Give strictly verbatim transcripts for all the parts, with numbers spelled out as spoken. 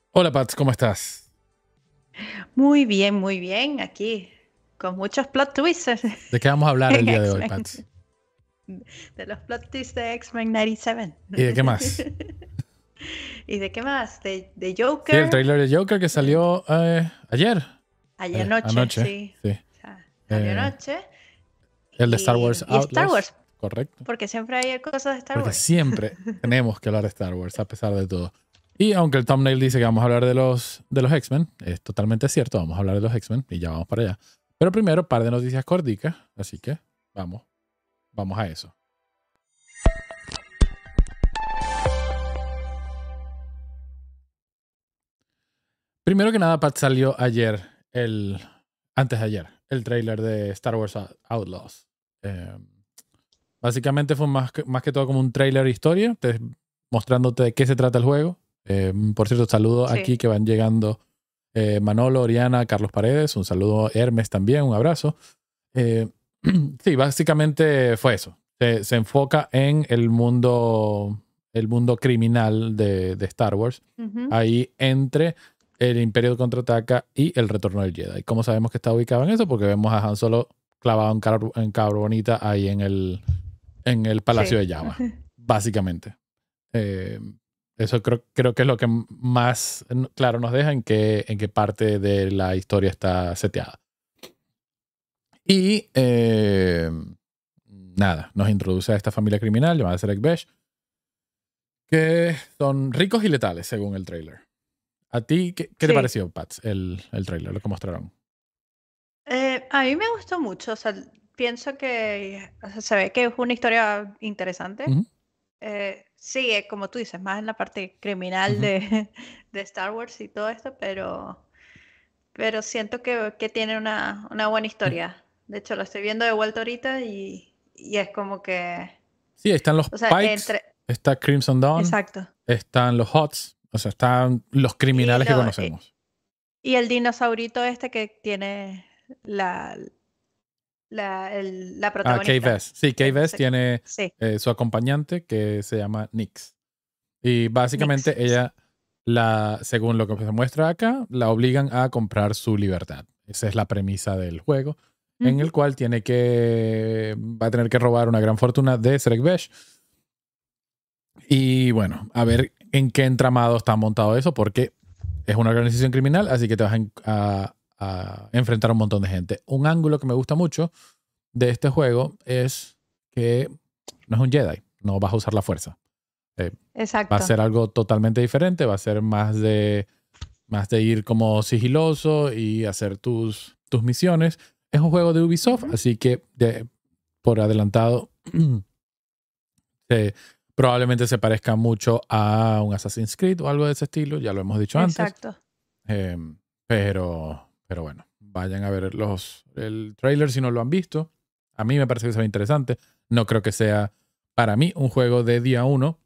Hola Pats, ¿cómo estás? Muy bien, muy bien. Aquí, con muchos plot twists ¿De qué vamos a hablar el en día de hoy, X-Men. Pats? De los plot twists de X-Men noventa ¿Y de qué y más? siete. ¿Y de qué más? De, de Sí, el Joker. tráiler de Joker que de- salió eh, ayer, Ayer eh, noche, anoche, sí. sí. O sea, salió Eh, anoche. el de Star Wars Y, y Star Outlaws, Wars, correcto. porque siempre hay cosas de Star Porque Wars. siempre tenemos que hablar de Star Wars, a pesar de todo. Y aunque el thumbnail dice que vamos a hablar de los, de los X-Men, es totalmente cierto, vamos a hablar de los X-Men y ya vamos para allá. Pero primero, par de noticias corticas, así que vamos, vamos a eso. Primero que nada, Pat, salió ayer, el, antes de ayer, el tráiler de Star Wars Outlaws. Eh, básicamente fue más que, más que todo como un tráiler historia, te- mostrándote de qué se trata el juego. Eh, por cierto, saludo Sí. aquí que van llegando eh, Manolo, Oriana, Carlos Paredes, un saludo Hermes también, un abrazo. Eh, sí, básicamente fue eso. Se, se enfoca en el mundo, el mundo criminal de, de Star Wars. Ujú. Ahí entre el Imperio contraataca y el Retorno del Jedi. ¿Cómo sabemos que está ubicado en eso? Porque vemos a Han Solo clavado en, car en carbonita ahí en el, en el Palacio Sí. de Jabba, básicamente. Eh, eso creo, creo que es lo que más claro nos deja en qué, en qué parte de la historia está seteada. Y eh, nada, nos introduce a esta familia criminal llamada Serek Besh, que son ricos y letales, según el trailer. ¿A ti qué, qué te Sí. pareció, Pats, el, el trailer, lo que mostraron? Eh, a mí me gustó mucho. O sea, pienso que o sea, se ve que es una historia interesante. Ujú, Eh, sí, eh, como tú dices, más en la parte criminal ujú. de, de Star Wars y todo esto, pero, pero siento que, que tiene una, una buena Sí, historia. De hecho, lo estoy viendo de vuelta ahorita y, y es como que, sí, ahí están los o sea, Pikes, entre, está Crimson Dawn, exacto. están los Hots, o sea, están los Y, criminales que lo, eh, conocemos. y el dinosaurito este que tiene la, la, el- la Ah, protagonista, K-Vest. Sí, que no K-Vest sé, tiene sí, eh, su acompañante que se llama Nix. Y Nix. básicamente ella, la, según lo que se muestra acá, la obligan a comprar su libertad. Esa es la premisa del juego, en Ujú, el cual tiene que, va a tener que robar una gran fortuna de Serek Besh. Y bueno, a ver en qué entramado está montado eso, porque es una organización criminal, así que te vas a, a, a enfrentar a un montón de gente. Un ángulo que me gusta mucho de este juego es que no es un Jedi, no vas a usar la fuerza. Eh, va a exacto. ser algo totalmente diferente, va a ser más de, más de ir como sigiloso y hacer tus, tus misiones. Es un juego de Ubisoft, Ujú, así que de, por adelantado se, probablemente se parezca mucho a un Assassin's Creed o algo de ese estilo, ya lo hemos dicho antes. exacto. Eh, pero, pero bueno, vayan a ver los, el trailer si no lo han visto. A mí me parece que se ve interesante. No creo que sea para mí un juego de día uno,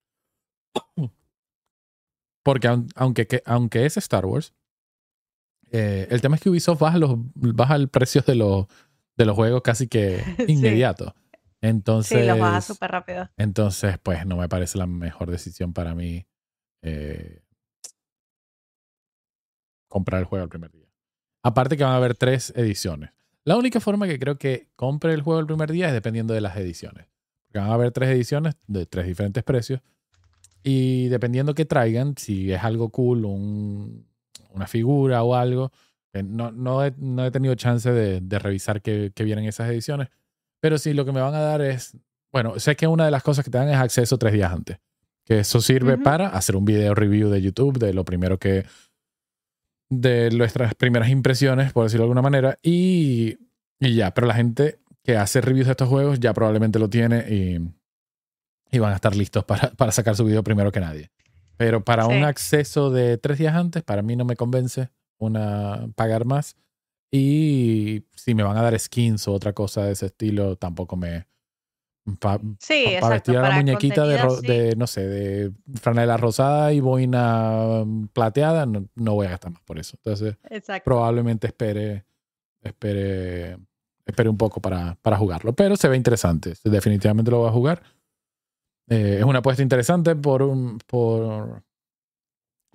porque aun- aunque, que- aunque es Star Wars, eh, el tema es que Ubisoft baja, los, baja el precio de, los de los juegos casi que Sí, inmediato. sí, los baja Entonces, súper rápido. entonces, pues no me parece la mejor decisión para mí eh, comprar el juego el primer día. Aparte que van a haber tres ediciones. La única forma que creo que compre el juego el primer día es dependiendo de las ediciones. Porque van a haber tres ediciones de tres diferentes precios. Y dependiendo que traigan, si es algo cool, un, una figura o algo, eh, no, no, he, no he tenido chance de, de revisar qué, qué vienen esas ediciones. Pero sí, lo que me van a dar es, bueno, sé que una de las cosas que te dan es acceso tres días antes. Que eso sirve Ujú, para hacer un video review de YouTube de lo primero que, de nuestras primeras impresiones, por decirlo de alguna manera, y, y ya, pero la gente que hace reviews de estos juegos ya probablemente lo tiene y, y van a estar listos para, para sacar su video primero que nadie. Pero para un sí, acceso de tres días antes, para mí no me convence una, pagar más. Y si me van a dar skins o otra cosa de ese estilo, tampoco me... Para sí, pa, pa vestir exacto. a la Para muñequita de, contenido ro, sí, de, no sé, de franela rosada y boina mm, plateada, no, no voy a gastar más por eso. Entonces, exacto. probablemente espere, espere, espere un poco para, para jugarlo. Pero se ve interesante. Definitivamente lo voy a jugar. Eh, es una apuesta interesante por, un, por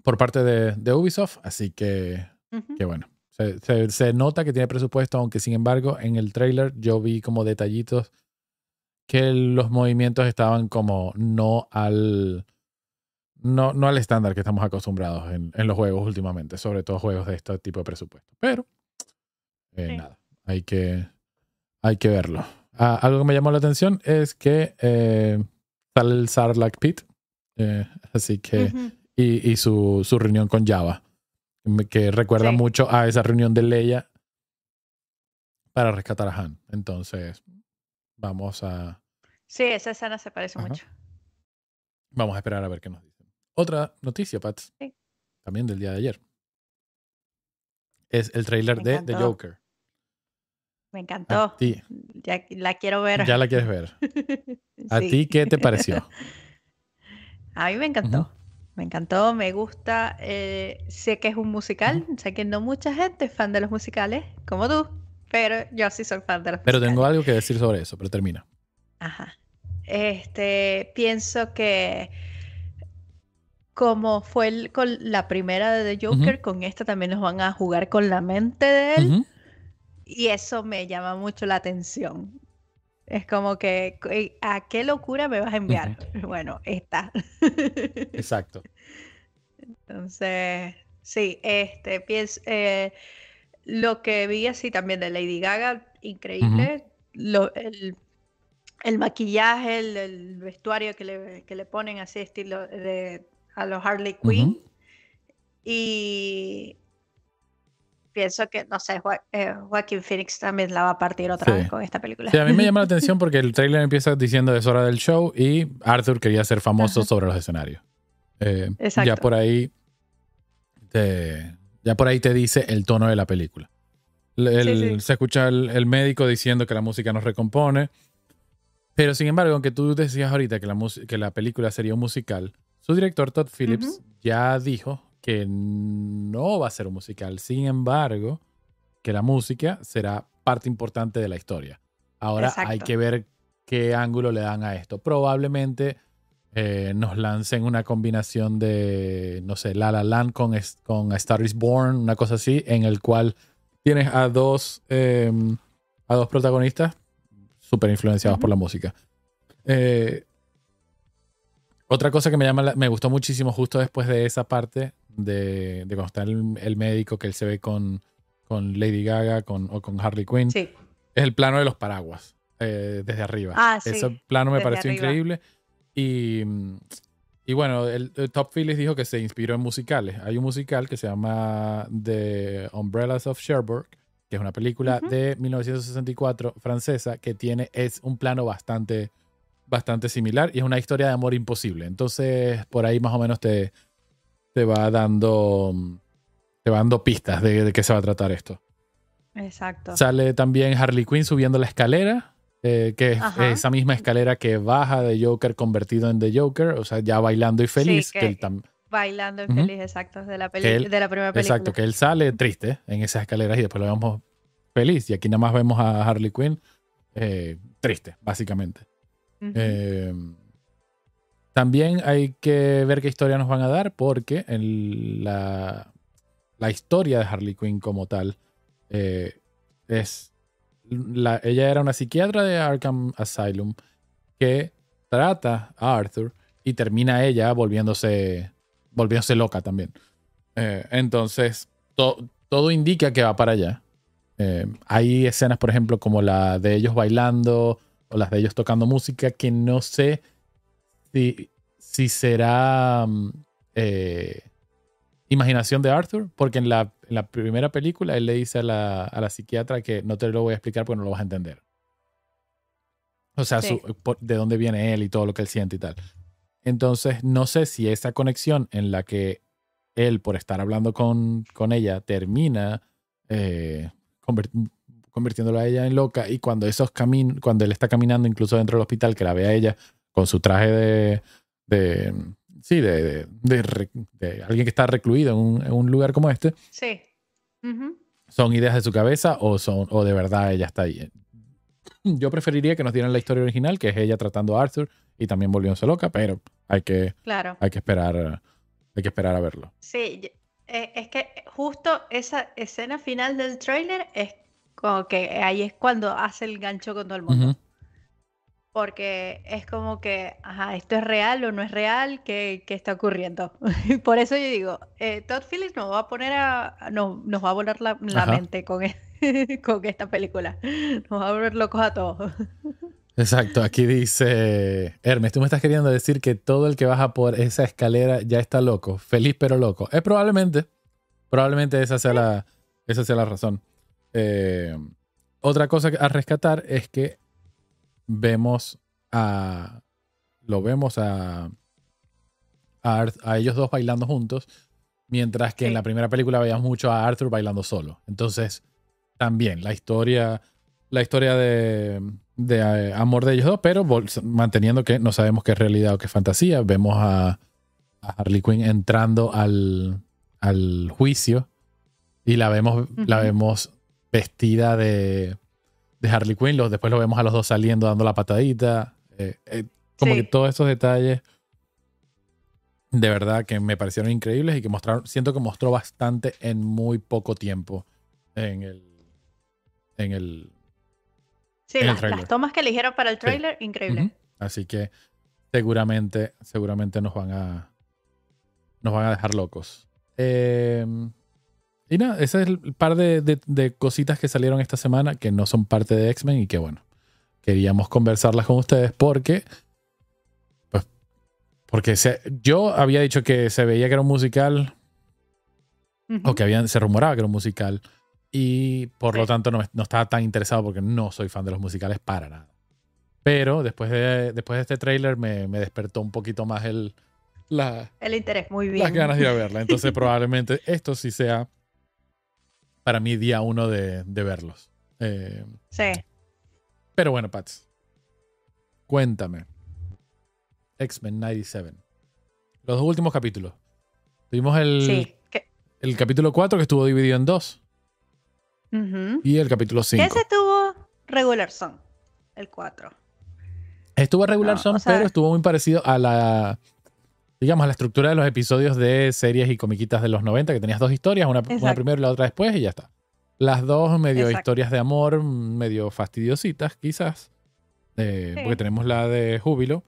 por parte de, de Ubisoft, así que, Ujú. que bueno, se, se- se nota que tiene presupuesto, aunque sin embargo en el trailer yo vi como detallitos que los movimientos estaban como no al no, no al estándar que estamos acostumbrados en, en los juegos últimamente, sobre todo juegos de este tipo de presupuesto. Pero eh, Sí. nada, hay que, hay que verlo. Ah, algo que me llamó la atención es que eh, sale el Sarlacc Pit, eh, así que Ujú. y, y su, su reunión con Java, que recuerda Sí. mucho a esa reunión de Leia para rescatar a Han. Entonces, vamos a, Sí, esa escena se parece ajá, mucho. vamos a esperar a ver qué nos dicen. Otra noticia, Pats, Sí, también del día de ayer, es el trailer me de The encantó. Joker. Me A encantó. ti, Ya la quiero ver. ya la quieres ver. ¿A Sí. ti qué te pareció? A mí me Ujú, encantó. Me encantó, me gusta. eh, sé que es un ujú. musical. Sé que no mucha gente es fan de los musicales, como tú, pero yo sí soy fan de los Pero tengo musicales. algo que decir sobre eso, pero termina. Ajá. Este, pienso que como fue el- con la primera de The Ujú, Joker, con esta también nos van a jugar con la mente de él ujú, y eso me llama mucho la atención. Es como que, "Ey, ¿a qué locura me vas a ujú. enviar?" Bueno, esta. Exacto. Entonces, sí, este, pienso, eh, lo que vi así también de Lady Gaga, Ujú, increíble. Lo- el, el maquillaje, el, el vestuario que le, que le ponen así estilo de a los Harley ujú. Quinn. Y pienso que, no sé, Joa- eh, Joaquin Phoenix también la va a partir Sí. otra vez con esta Sí, película. a mí me llama la atención porque el trailer empieza diciendo es hora del show y Arthur quería ser famoso Ajá, sobre los escenarios. Eh, ya exacto. por ahí te, ya por ahí te dice el tono de la película. El- Sí, el- sí. se escucha el, el médico diciendo que la música nos recompone, pero sin embargo, aunque tú decías ahorita que la, mus- que la película sería un musical, su director Todd Phillips Ujú, ya dijo que no va a ser un musical. Sin embargo, que la música será parte importante de la historia. Ahora hay exacto. que ver qué ángulo le dan a esto. Probablemente eh, nos lancen una combinación de, no sé, La La Land con, es- con A Star is Born, una cosa así, en el cual tienes a dos, eh, a dos protagonistas súper influenciados por Ujú, la música. Eh, otra cosa que me llama, la- me gustó muchísimo justo después de esa parte de, de cuando está el, el médico que él se ve con, con Lady Gaga con, o con Harley Quinn, sí. es el plano de los paraguas eh, desde arriba. Ah, Ese sí, plano me desde pareció arriba. increíble y, mm, y bueno, el, el Top Phillips dijo que se inspiró en musicales. Hay un musical que se llama The Umbrellas of Cherbourg, que es una película Ujú, de mil novecientos sesenta y cuatro francesa que tiene es un plano bastante bastante similar y es una historia de amor imposible. Entonces, por ahí más o menos te, te va dando te va dando pistas de, de qué se va a tratar esto. exacto. Sale también Harley Quinn subiendo la escalera, eh, que es Ajá. esa misma escalera que baja de Joker convertido en The Joker, o sea, ya bailando y Sí, feliz, que él, que tam- bailando Ujú. infeliz, exacto, de la que peli, él, de la primera exacto, película. que él sale triste en esas escaleras y después lo vemos feliz. Y aquí nada más vemos a Harley Quinn eh, triste, básicamente. Ujú, Eh, También hay que ver qué historia nos van a dar porque en la, la historia de Harley Quinn como tal eh, es... La, ella era una psiquiatra de Arkham Asylum que trata a Arthur y termina ella volviéndose, volviéndose loca también. Eh, entonces, to- todo indica que va para allá. Eh, hay escenas, por ejemplo, como la de ellos bailando o las de ellos tocando música que no sé si, si será mm, eh, imaginación de Arthur, porque en la, en la primera película él le dice a la, a la psiquiatra que no te lo voy a explicar porque no lo vas a entender. O sea, su- sí, por- de dónde viene él y todo lo que él siente y tal. Entonces, no sé si esa conexión en la que él, por estar hablando con, con ella, termina eh, convert- convirtiéndola a ella en loca y cuando esos camin cuando él está caminando incluso dentro del hospital, que la ve a ella con su traje de, de sí, de, de, de re- de alguien que está recluido en un, en un lugar como este, sí. Ujú, ¿son ideas de su cabeza o, son, o de verdad ella está ahí? Yo preferiría que nos dieran la historia original, que es ella tratando a Arthur y también volviéndose loca, pero hay que, claro. hay que esperar hay que esperar a verlo. Sí, y- eh, es que justo esa escena final del tráiler es como que ahí es cuando hace el gancho con todo el Ujú. mundo. Porque es como que, ajá, ¿esto es real o no es real? ¿Qué, qué está ocurriendo? Y por eso yo digo, eh, Todd Phillips nos va a poner a, a- no, nos va a volar la, la Ajá. mente con, e- con esta película. Nos va a volver locos a todos. Exacto, aquí dice Hermes, tú me estás queriendo decir que todo el que baja por esa escalera ya está loco, feliz pero loco. Es probablemente, probablemente esa sea la, esa sea la razón. Eh, otra cosa a rescatar es que vemos a, lo vemos a, a, Arth- a ellos dos bailando juntos, mientras que en la Sí, primera película veíamos mucho a Arthur bailando solo. Entonces, también la historia, la historia de, de eh, amor de ellos dos, pero vol- manteniendo que no sabemos qué es realidad o qué es fantasía. Vemos a, a Harley Quinn entrando al, al juicio y la vemos, la ujú, vemos vestida de, de Harley Quinn. Los- después lo vemos a los dos saliendo dando la patadita. Eh, eh, como que sí, todos esos detalles de verdad que me parecieron increíbles y que mostraron, siento que mostró bastante en muy poco tiempo en el, en el, sí, en el las, las tráiler. tomas que eligieron para el Sí. tráiler, increíble. Ujú. Así que seguramente, seguramente nos van a, nos van a dejar locos. Eh, y nada, ese es el par de, de- de cositas que salieron esta semana que no son parte de X-Men y que bueno, queríamos conversarlas con ustedes porque, pues, porque se- yo había dicho que se veía que era un musical o Ujú, que habían, se rumoraba que era un musical y por lo sí. tanto no, me- no estaba tan interesado porque no soy fan de los musicales para nada. Pero después de, después de este tráiler me, me despertó un poquito más el, la, El interés, muy las bien. ganas de ir a verla. Entonces probablemente esto sí sea para mí día uno de, de verlos. Eh, Sí, pero bueno, Pats, cuéntame. X-Men noventa y siete. Los dos últimos capítulos. Tuvimos el, sí. Que, el capítulo cuatro que estuvo dividido en dos ujú. y el capítulo Que ese cinco. tuvo regular son, el cuatro. Estuvo regular No, o son, pero sea, estuvo muy parecido a la, digamos, a la estructura de los episodios de series y comiquitas de los noventa, que tenías dos historias, una, una exacto, primero y la otra después, y ya está. Las dos medio exacto. historias de amor, medio fastidiositas, quizás. Eh, porque Sí. tenemos la de Júbilo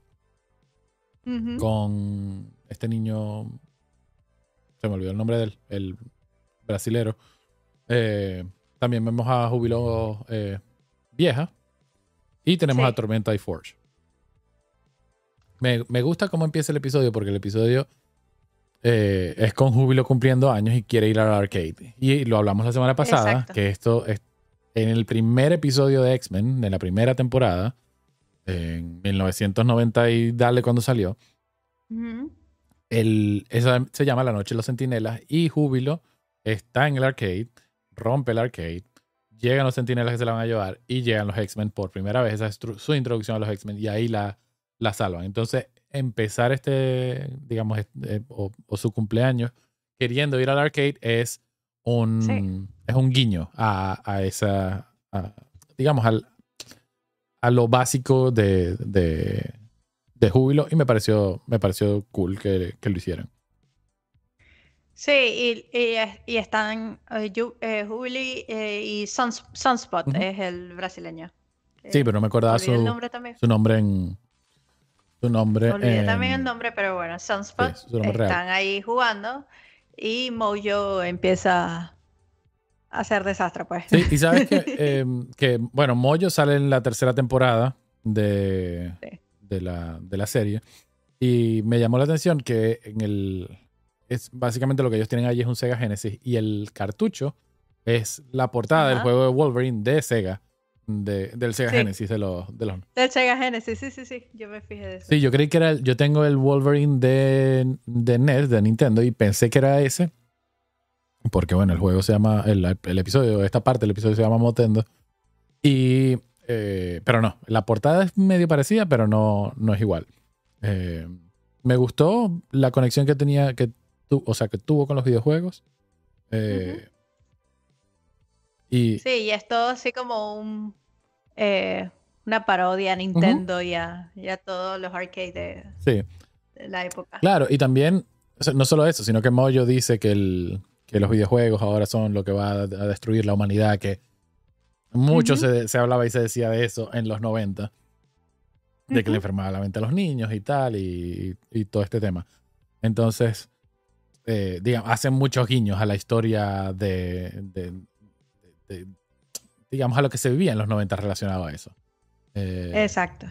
Ujú. con este niño. Se me olvidó el nombre del el brasilero. Eh, también vemos a Júbilo eh, vieja. Y tenemos a Sí. Tormenta y Forge. Me, me gusta cómo empieza el episodio porque el episodio eh, es con Júbilo cumpliendo años y quiere ir al arcade. Y lo hablamos la semana pasada, Exacto. que esto es en el primer episodio de X-Men, de la primera temporada, en mil novecientos noventa y dale cuando salió, Ujú. el, esa se llama La Noche de los Centinelas y Júbilo está en el arcade, rompe el arcade, llegan los Centinelas que se la van a llevar y llegan los X-Men por primera vez. Esa es tru- su introducción a los X-Men y ahí la, la salvan. Entonces, empezar este, digamos, este, eh, o, o su cumpleaños queriendo ir al arcade es Sí. un, es un guiño a, a esa, a- digamos, al, a lo básico de, de, de Júbilo y me pareció, me pareció cool que, que lo hicieran. Sí, y, y, es- y están eh, Ju- eh, Jubilee eh, y Suns- Sunspot Ujú. es el brasileño. Sí, Eh, pero no me acordaba olvidé el su, nombre también. su nombre en su nombre Olvidé también el en nombre, pero bueno, sí, Sunspot su nombre real. están ahí jugando y Mojo empieza a hacer desastre, pues. Sí, y sabes que, eh, que bueno, Mojo sale en la tercera temporada de, Sí. de, la, de la serie y me llamó la atención que en el es básicamente lo que ellos tienen allí es un Sega Genesis y el cartucho es la portada del Ajá. juego de Wolverine de Sega, de, del Sega Sí, Genesis de los, de los. del Sega Genesis, sí, sí, sí, yo me fijé de eso. Sí, yo creí que era el, yo tengo el Wolverine de, de N E S, de Nintendo, y pensé que era ese. Porque bueno, el juego se llama, el, el episodio, esta parte del episodio se llama Motendo. Y, eh, pero no, la portada es medio parecida, pero no, no es igual. Eh, me gustó la conexión que tenía, que tu, o sea, que tuvo con los videojuegos. Ujú. Eh, y, Sí, y es todo así como un, eh, una parodia a ujú, Nintendo y a, y a todos los arcades de, sí, de la época. claro, y también o sea, no solo eso, sino que Mojo dice que, el, que los videojuegos ahora son lo que va a, a destruir la humanidad, que mucho uh-huh. se, se hablaba y se decía de eso en los noventa, de uh-huh. que le enfermaba la mente a los niños y tal, y, y todo este tema. Entonces, eh, digamos, hacen muchos guiños a la historia de, de, de, de, digamos, a lo que se vivía en los noventa relacionado a eso. Eh, Exacto.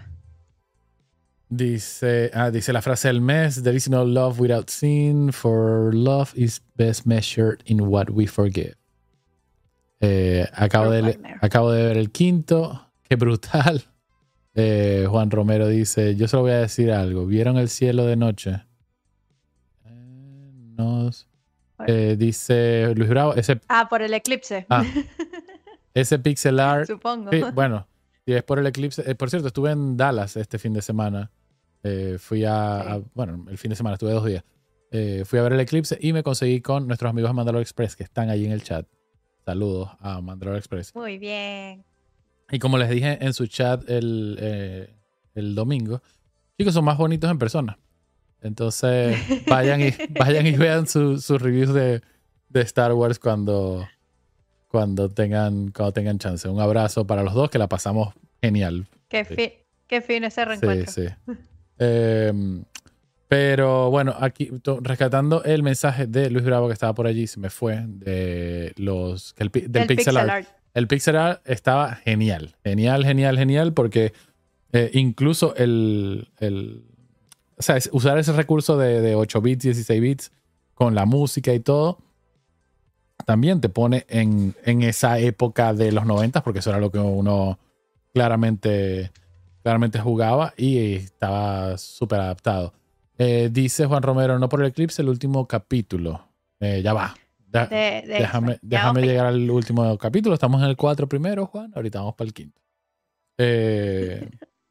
Dice, ah, dice la frase del mes: There is no love without sin, for love is best measured in what we forgive. Eh, acabo, de, acabo de ver el quinto. Qué brutal. Eh, Juan Romero dice: yo solo voy a decir algo. ¿Vieron el cielo de noche? Eh, nos, eh, dice Luis Bravo. Ese, ah, por el eclipse. Ah, ese pixel art. Supongo. Sí, bueno, sí, es por el eclipse. Eh, por cierto, estuve en Dallas este fin de semana. Eh, fui a, sí. a, bueno, el fin de semana estuve dos días. Eh, fui a ver el eclipse y me conseguí con nuestros amigos de Mandalore Express que están ahí en el chat. Saludos a Mandalore Express. Muy bien. Y como les dije en su chat el, eh, el domingo, chicos, son más bonitos en persona. Entonces vayan y, vayan y vean sus su reviews de, de Star Wars cuando, cuando, tengan, cuando tengan chance. Un abrazo para los dos, que la pasamos genial. Qué, sí. fi qué fin ese reencuentro. Sí, sí. Eh, pero bueno, aquí rescatando el mensaje de Luis Bravo que estaba por allí, se me fue, de los el, del el pixel, pixel art. art. El pixel art estaba genial, genial, genial, genial, porque eh, incluso el, el o sea, usar ese recurso de, de ocho bits, dieciséis bits con la música y todo, también te pone en, en esa época de los noventa, porque eso era lo que uno claramente Claramente jugaba y estaba súper adaptado. Eh, dice Juan Romero: no por el eclipse, el último capítulo. Eh, ya va. Da, de, de déjame déjame llegar al último capítulo. Estamos en el cuatro primero, Juan. Ahorita vamos para el quinto. Eh,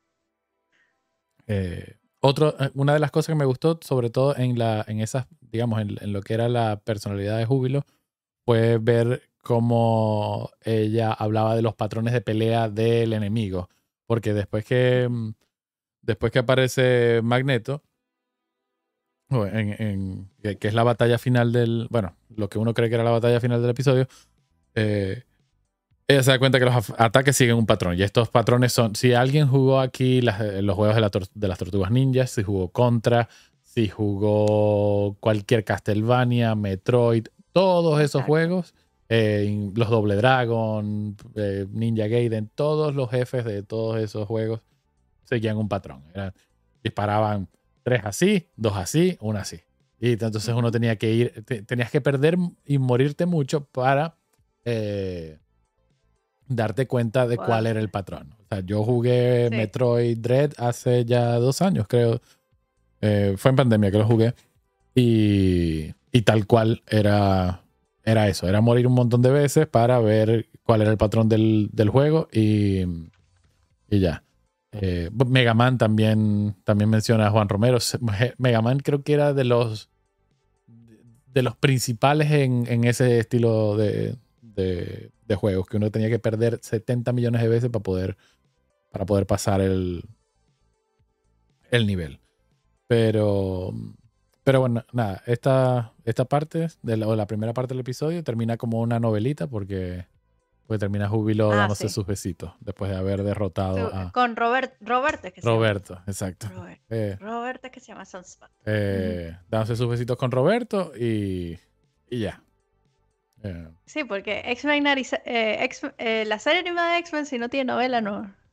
eh, otro, una de las cosas que me gustó, sobre todo en, la, en esas, digamos, en, en lo que era la personalidad de Júbilo, fue ver cómo ella hablaba de los patrones de pelea del enemigo. Porque después que, después que aparece Magneto, en, en, que es la batalla final del... Bueno, lo que uno cree que era la batalla final del episodio, eh, ella se da cuenta que los ataques siguen un patrón. Y estos patrones son... Si alguien jugó aquí las, los juegos de, la de las Tortugas Ninjas, si jugó Contra, si jugó cualquier Castlevania, Metroid, todos esos juegos... Eh, los Double Dragon, eh, Ninja Gaiden, todos los jefes de todos esos juegos seguían un patrón. Era, disparaban tres así, dos así, una así. Y entonces uno tenía que ir, te, tenías que perder y morirte mucho para eh, darte cuenta de wow. cuál era el patrón. O sea, yo jugué sí. Metroid Dread hace ya dos años, creo. Eh, fue en pandemia que lo jugué. Y, y tal cual era... Era eso, era morir un montón de veces para ver cuál era el patrón del, del juego y, y ya. Eh, Mega Man también, también menciona a Juan Romero. Mega Man creo que era de los de los principales en, en ese estilo de, de, de juegos, que uno tenía que perder setenta millones de veces para poder, para poder pasar el, el nivel. Pero... Pero bueno, nada, esta, esta parte, de la, o la primera parte del episodio, termina como una novelita porque, porque termina Júbilo ah, dándose sí. sus besitos después de haber derrotado a... Con Robert, Roberto, que se Roberto, llama. exacto. Robert, eh, Roberto, que se llama Sunspot. Eh, uh-huh. Dándose sus besitos con Roberto y, y ya. Eh. Sí, porque X-Men, eh, X, eh, la serie animada de X-Men, si no tiene novela, no...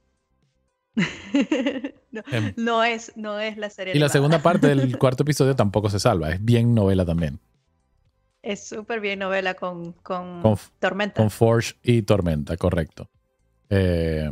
no, eh. no, es, no es la serie Y animada. La segunda parte del cuarto episodio tampoco se salva. Es bien novela también. Es súper bien novela con, con, con Tormenta. Con Forge y Tormenta, correcto. Eh,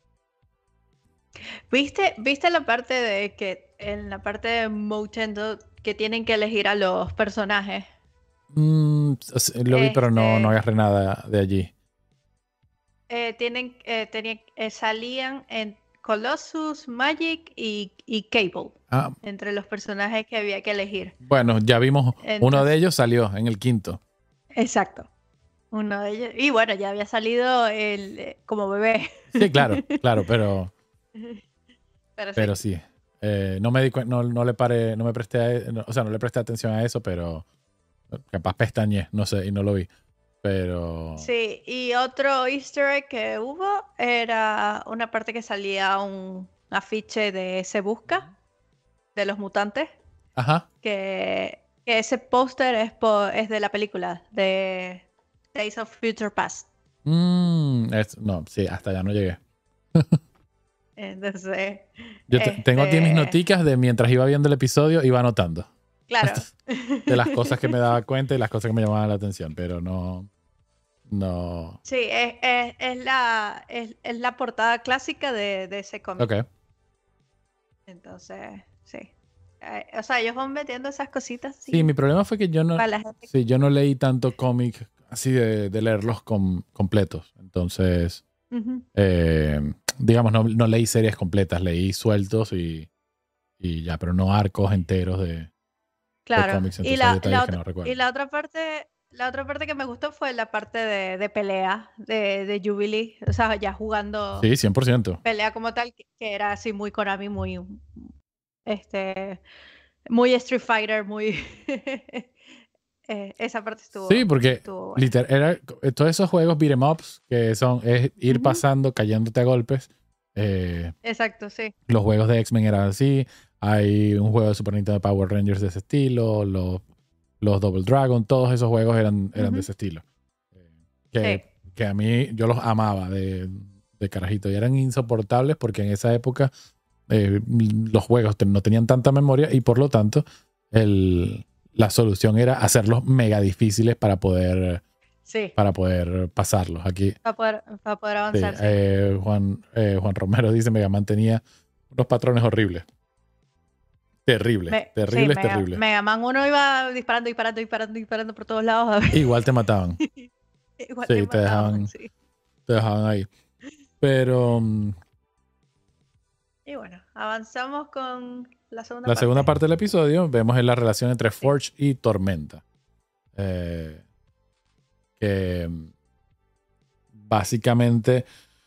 ¿Viste, ¿Viste la parte de que en la parte de Motendo que tienen que elegir a los personajes? Mm, lo vi, este, pero no, no agarré nada de allí. Eh, tienen, eh, tenían, eh, salían en Colossus, Magic y, y Cable. Ah. Entre los personajes que había que elegir. Bueno, ya vimos. Entonces, uno de ellos salió en el quinto. Exacto. Uno de ellos. Y bueno, ya había salido el, eh, como bebé. Sí, claro, claro, pero. pero, pero sí. sí. Eh, no me di cuen- no, no le paré, no me presté, a- no- o sea, no le presté atención a eso, pero capaz pestañé, no sé, y no lo vi. Pero. Sí, y otro easter egg que hubo era una parte que salía un afiche de Se Busca, de los mutantes, Ajá. que, que ese póster es, po- es de la película, de Days of Future Past. Mm, es- no, sí, hasta allá no llegué. Entonces, Yo te- tengo aquí mis este, noticas de mientras iba viendo el episodio, iba anotando. claro. De las cosas que me daba cuenta y las cosas que me llamaban la atención, pero no. No. Sí, es, es, es la, es, es la portada clásica de, de ese cómic. Ok. Entonces, sí. Eh, o sea, ellos van metiendo esas cositas Sí, sí, mi problema fue que yo no. para la gente. Sí, yo no leí tanto cómic así de, de leerlos com- completos. Entonces. Ujú. eh, digamos, no, no leí series completas, leí sueltos y, y ya, pero no arcos enteros de, de Claro. cómics, Y entonces hay la, detalles la que otra, no recuerdo. y la otra parte, la otra parte que me gustó fue la parte de, de pelea de, de Jubilee. O sea, ya jugando Sí, cien por ciento. pelea como tal, que, que era así muy Konami, muy este muy Street Fighter, muy eh, esa parte Sí, estuvo, porque estuvo buena. literal, era, todos esos juegos beat'em ups que son es ir Ujú. pasando, cayéndote a golpes. eh, Exacto, sí. los juegos de X-Men eran así. Hay un juego de Super Nintendo de Power Rangers de ese estilo. Los, los Double Dragon, todos esos juegos eran, eran de Ujú. ese estilo. Eh, que, Sí. que a mí yo los amaba de, de carajito y eran insoportables porque en esa época eh, los juegos te- no tenían tanta memoria y por lo tanto el, la solución era hacerlos mega difíciles para poder, Sí. para poder pasarlos. Aquí Para poder, para poder sí, avanzar, sí. eh, Juan, eh, Juan Romero dice Mega Man tenía unos patrones horribles. Terribles, Me- sí, terribles, Mega, terribles. Mega Man uno iba disparando, disparando, disparando, disparando por todos lados. A ver. Igual te mataban. Igual Sí, te te mataban, dejaban, sí. te dejaban ahí. Pero mm, Y bueno, avanzamos con la segunda la parte. segunda parte del episodio vemos en la relación entre Forge y Tormenta. Eh, que mm, básicamente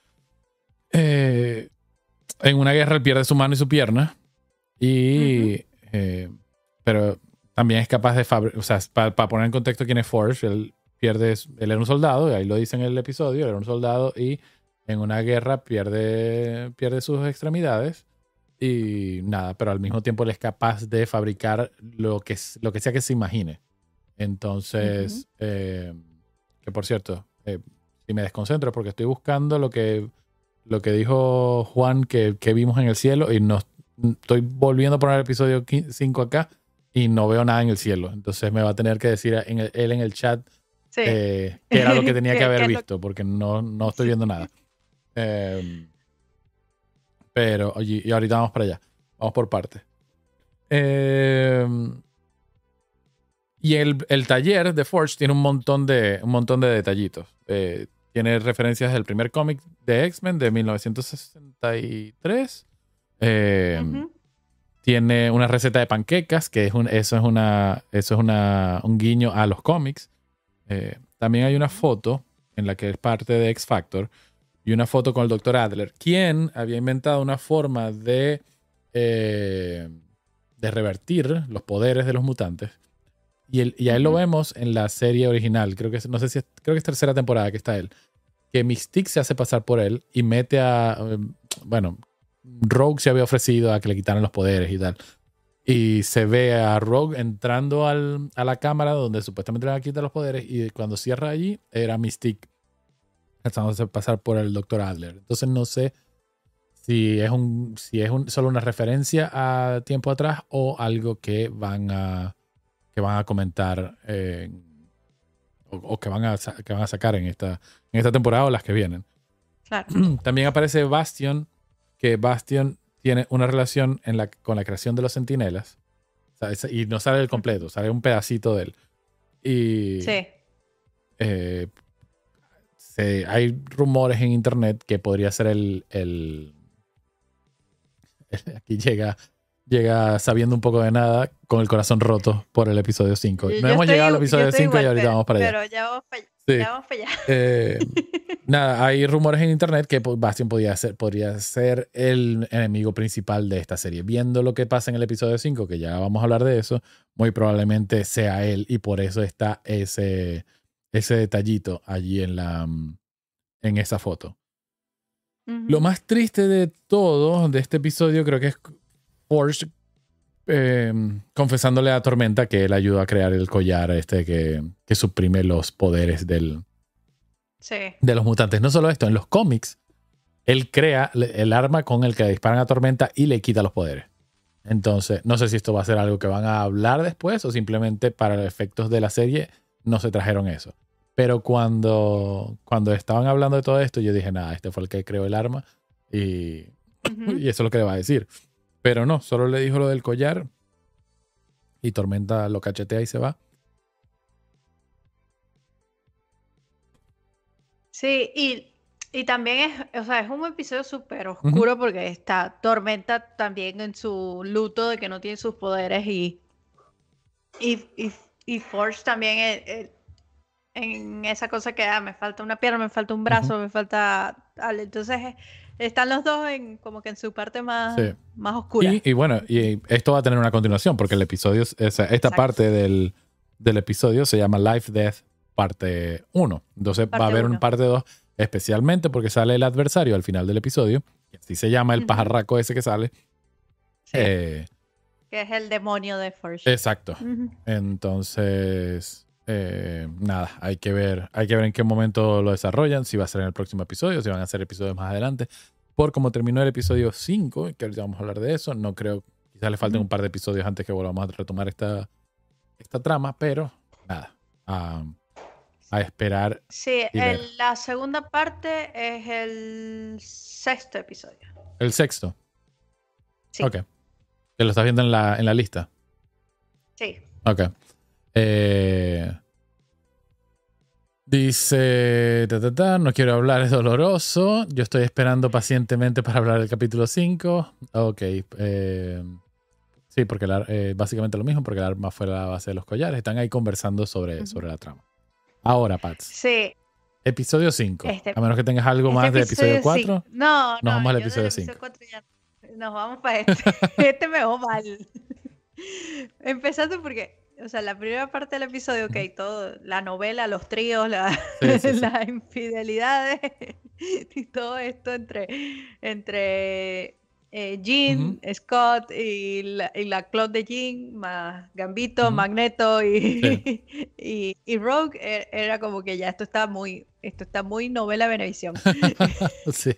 eh, en una guerra él pierde su mano y su pierna. Y Ujú. eh, pero también es capaz de fabricar, o sea, para poner en contexto quién es Forge, él pierde, él era un soldado, y ahí lo dice en el episodio, él era un soldado y en una guerra pierde, pierde sus extremidades y nada, pero al mismo tiempo él es capaz de fabricar lo que, lo que sea que se imagine. Entonces, eh, que por cierto, eh, si me desconcentro es porque estoy buscando lo que, lo que dijo Juan que, que vimos en el cielo y no estoy volviendo a poner el episodio cinco acá y no veo nada en el cielo. Entonces me va a tener que decir en el- él en el chat Sí. eh, qué era lo que tenía que ¿Qué- haber qué es lo- visto, porque no, no estoy Sí. viendo nada. Eh, pero, oye, y ahorita vamos para allá. Vamos por partes. Eh, y el, el taller de Forge tiene un montón de, un montón de detallitos. Eh, tiene referencias del primer cómic de X-Men de mil novecientos sesenta y tres. Eh, Ujú. Tiene una receta de panquecas, que es un, eso es, una, eso es una, un guiño a los cómics. Eh, también hay una foto en la que es parte de X Factor y una foto con el doctor Adler, quien había inventado una forma de, eh, de revertir los poderes de los mutantes. Y, él, y a él lo Ujú. vemos en la serie original. Creo que es, no sé si es, creo que es tercera temporada que está él. Que Mystique se hace pasar por él y mete a. eh, Bueno, Rogue se había ofrecido a que le quitaran los poderes y tal. Y se ve a Rogue entrando al, a la cámara donde supuestamente le van a quitar los poderes. Y cuando cierra allí, era Mystique haciéndose pasar por el doctor Adler. Entonces no sé si es un si es un, solo una referencia a tiempo atrás o algo que van a que van a comentar eh, o, o que van a sa- que van a sacar en esta en esta temporada o las que vienen. Claro. También aparece Bastion, que Bastion tiene una relación en la, con la creación de los Centinelas. O sea, es- y no sale el completo, sale un pedacito de él. Y Sí. eh, se- hay rumores en internet que podría ser el, el- el- aquí llega llega sabiendo un poco de nada, con el corazón roto por el episodio cinco. No Yo hemos estoy- llegado al yo episodio estoy cinco y igual, ahorita pero- vamos para allá. Pero ya vamos para allá. Sí. Ya vamos para allá. Eh, nada, hay rumores en internet que Bastion podría ser, podría ser el enemigo principal de esta serie. Viendo lo que pasa en el episodio cinco, que ya vamos a hablar de eso, muy probablemente sea él y por eso está ese, ese detallito allí en, la, en esa foto. Ujú. Lo más triste de todo de este episodio creo que es Forge eh, confesándole a Tormenta que él ayudó a crear el collar este que, que suprime los poderes del, Sí. de los mutantes. No solo esto, en los cómics, él crea el arma con el que le disparan a Tormenta y le quita los poderes. Entonces, no sé si esto va a ser algo que van a hablar después o simplemente para los efectos de la serie no se trajeron eso. Pero cuando, cuando estaban hablando de todo esto, yo dije, nada, este fue el que creó el arma y, Ujú. y eso es lo que le va a decir. Pero no, solo le dijo lo del collar y Tormenta lo cachetea y se va. Sí, y, y también es, o sea, es un episodio súper oscuro porque está Tormenta también en su luto de que no tiene sus poderes y, y, y, y Forge también eh, eh, en esa cosa que ah, me falta una pierna, me falta un brazo, me falta tal. Entonces eh, están los dos en como que en su parte más, Sí. más oscura. Y, y bueno, y esto va a tener una continuación porque el episodio, esa- esta Exacto. parte del, del episodio se llama Life Death parte uno. Entonces va a Parte haber un uno. parte dos especialmente porque sale el adversario al final del episodio. Y así se llama el Ujú. pajarraco ese que sale. Sí, Eh, que es el demonio de Forge. exacto. Ujú. Entonces, eh, nada, hay que ver, hay que ver en qué momento lo desarrollan, si va a ser en el próximo episodio, si van a ser episodios más adelante. Por como terminó el episodio cinco, que ahorita vamos a hablar de eso, no creo, quizás le falten Ujú. un par de episodios antes que volvamos a retomar esta, esta trama, pero nada, a, a esperar. Sí, y ver. el- la segunda parte es el sexto episodio. El sexto. Sí. Ok. Que lo estás viendo en la, en la lista. Sí. Ok. Eh, dice, ta, ta, ta, no quiero hablar, es doloroso. Yo estoy esperando pacientemente para hablar del capítulo cinco. Ok. eh, sí, porque la- eh, básicamente lo mismo, porque el arma fue la base de los collares. Están ahí conversando sobre, Ujú. sobre la trama. Ahora, Pats. Sí. Episodio cinco. Este- A menos que tengas algo Este más de episodio sí. cuatro. No, Nos no, vamos al yo del episodio cinco. cuatro ya- nos vamos para este. Este me va mal. Empezando porque, o sea, la primera parte del episodio, ok, todo, la novela, los tríos, la- Sí, sí, sí. las infidelidades y todo esto entre, entre eh, Jean, Scott y la, y la clon de Jean, más Gambito, Ujú. Magneto y, y, y Rogue, e- era como que ya esto está muy, esto está muy novela Venevisión. Sí.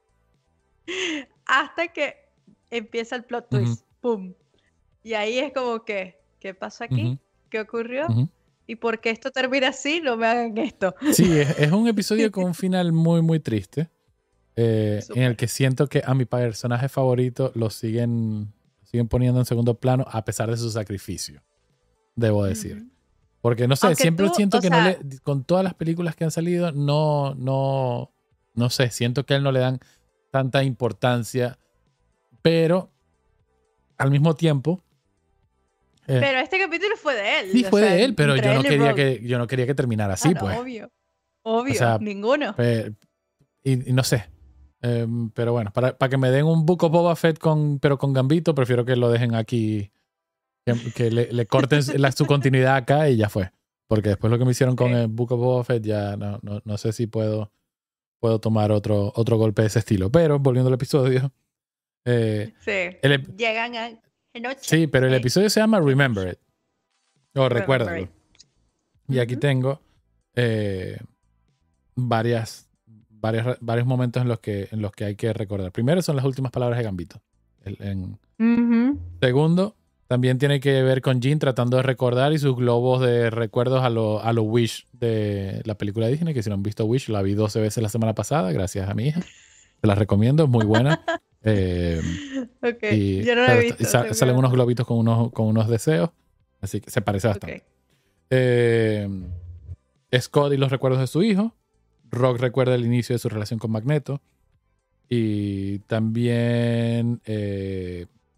Hasta que empieza el plot Ujú. twist. ¡Pum! Y ahí es como que, ¿qué pasó aquí? Ujú. ¿Qué ocurrió? Ujú. ¿Y por qué esto termina así? No me hagan esto. Sí, es, es un episodio con un final muy, muy triste. eh, en el Súper. que siento que a mi personaje favorito lo siguen, siguen poniendo en segundo plano a pesar de su sacrificio, debo decir. Ujú. Porque no sé, Aunque siempre tú, siento o que no sea- le, con todas las películas que han salido, no, no, no sé, siento que a él no le dan tanta importancia, pero al mismo tiempo, eh, Pero este capítulo fue de él. sí o fue sea, de él, pero entre yo no él y quería Rogue. que, yo no quería que terminara así, Ah, no, pues. obvio. Obvio, O sea, ninguno. Pe- y, y no sé. Em, pero bueno, para, para que me den un Book of Boba Fett con, pero con Gambito, prefiero que lo dejen aquí. Que, que le, le corten la, su continuidad acá y ya fue. Porque después lo que me hicieron con Sí. el Book of Boba Fett, ya no, no, no sé si puedo, puedo tomar otro, otro golpe de ese estilo. Pero volviendo al episodio. eh, Sí. el ep- Llegan a de noche. sí, pero el Sí. episodio se llama Remember It. O Remember recuérdalo. It. Y aquí Ujú. tengo eh, varias, varias, varios momentos en los, que, en los que hay que recordar. Primero son las últimas palabras de Gambito. El- en- Ujú. segundo, también tiene que ver con Jean tratando de recordar y sus globos de recuerdos a lo, a lo Wish de la película Disney, que si no han visto Wish, la vi doce veces la semana pasada, gracias a mi hija. Se la recomiendo, es muy buena. Eh, Ok, y yo no lo claro, he visto. sa- tengo salen que unos verlo. globitos con unos, con unos deseos, así que se parece bastante. Ok. Eh, Scott y los recuerdos de su hijo. Rock recuerda el inicio de su relación con Magneto. Y también eh,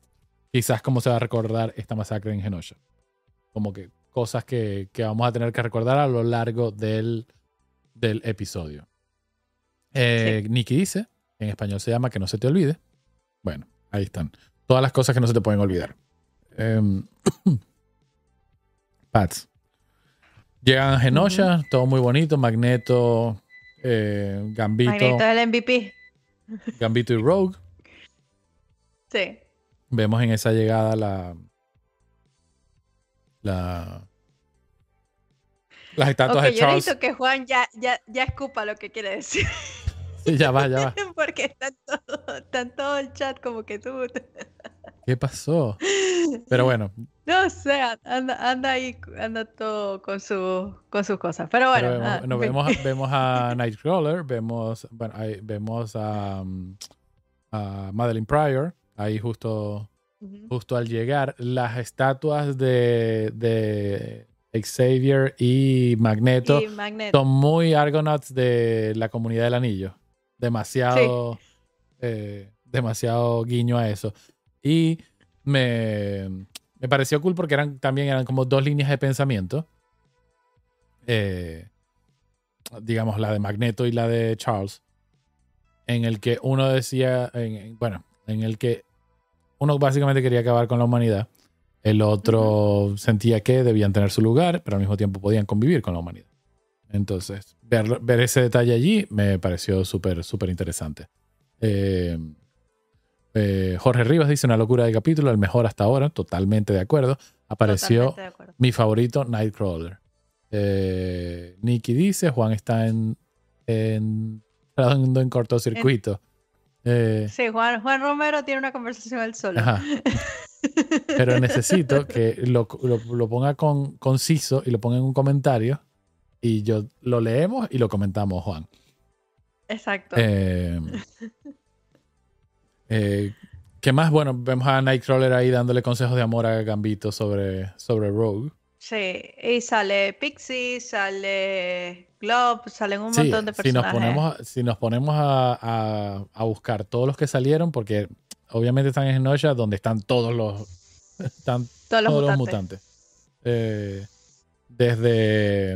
quizás cómo se va a recordar esta masacre en Genosha. Como que cosas que, que vamos a tener que recordar a lo largo del, del episodio. Eh, Sí. Nikki dice, en español se llama Que no se te olvide. Bueno, ahí están. Todas las cosas que no se te pueden olvidar. Um, Pats. Llegan a Genosha, Ujú. todo muy bonito. Magneto, eh, Gambito, Magneto es el M V P. Gambito y Rogue. Sí. Vemos en esa llegada la. La. Las estatuas Ok, de yo Charles. necesito que Juan ya, ya, ya escupa lo que quiere decir. Sí, ya va, ya va. Porque está todo, está en todo el chat como que tú. ¿Qué pasó? Pero bueno. No sé, anda, anda ahí, anda todo con, su, con sus cosas. Pero bueno, Pero vemos, ah, no, ven. vemos, vemos a Nightcrawler, vemos, bueno, ahí, vemos a, um, a Madeline Pryor, ahí justo, Ujú. justo al llegar. Las estatuas de, de Xavier y Magneto Y Magneto. son muy Argonauts de la Comunidad del Anillo. Demasiado, Sí. eh, demasiado guiño a eso. Y me, me pareció cool porque eran, también eran como dos líneas de pensamiento. Eh, digamos, la de Magneto y la de Charles, en el que uno decía, en, bueno, en el que uno básicamente quería acabar con la humanidad, el otro uh-huh. sentía que debían tener su lugar, pero al mismo tiempo podían convivir con la humanidad. Entonces, ver, ver ese detalle allí me pareció súper, súper interesante. Eh, eh, Jorge Rivas dice, una locura de capítulo, el mejor hasta ahora, totalmente de acuerdo. Apareció Totalmente de acuerdo. Mi favorito, Nightcrawler. Eh, Nikki dice, Juan está en, en, en cortocircuito. Eh, sí, Juan, Juan Romero tiene una conversación él solo. Ajá. Pero necesito que lo, lo, lo ponga con, conciso y lo ponga en un comentario y yo lo leemos y lo comentamos, Juan. Exacto. Eh, eh, ¿Qué más? Bueno, vemos a Nightcrawler ahí dándole consejos de amor a Gambito sobre, sobre Rogue. Sí, y sale Pixie, sale Glob, salen un sí, montón de si nos personajes. ponemos, si nos ponemos a, a, a buscar todos los que salieron, porque obviamente están en Genosha, donde están todos los están todos los todos mutantes. Los mutantes. Eh, desde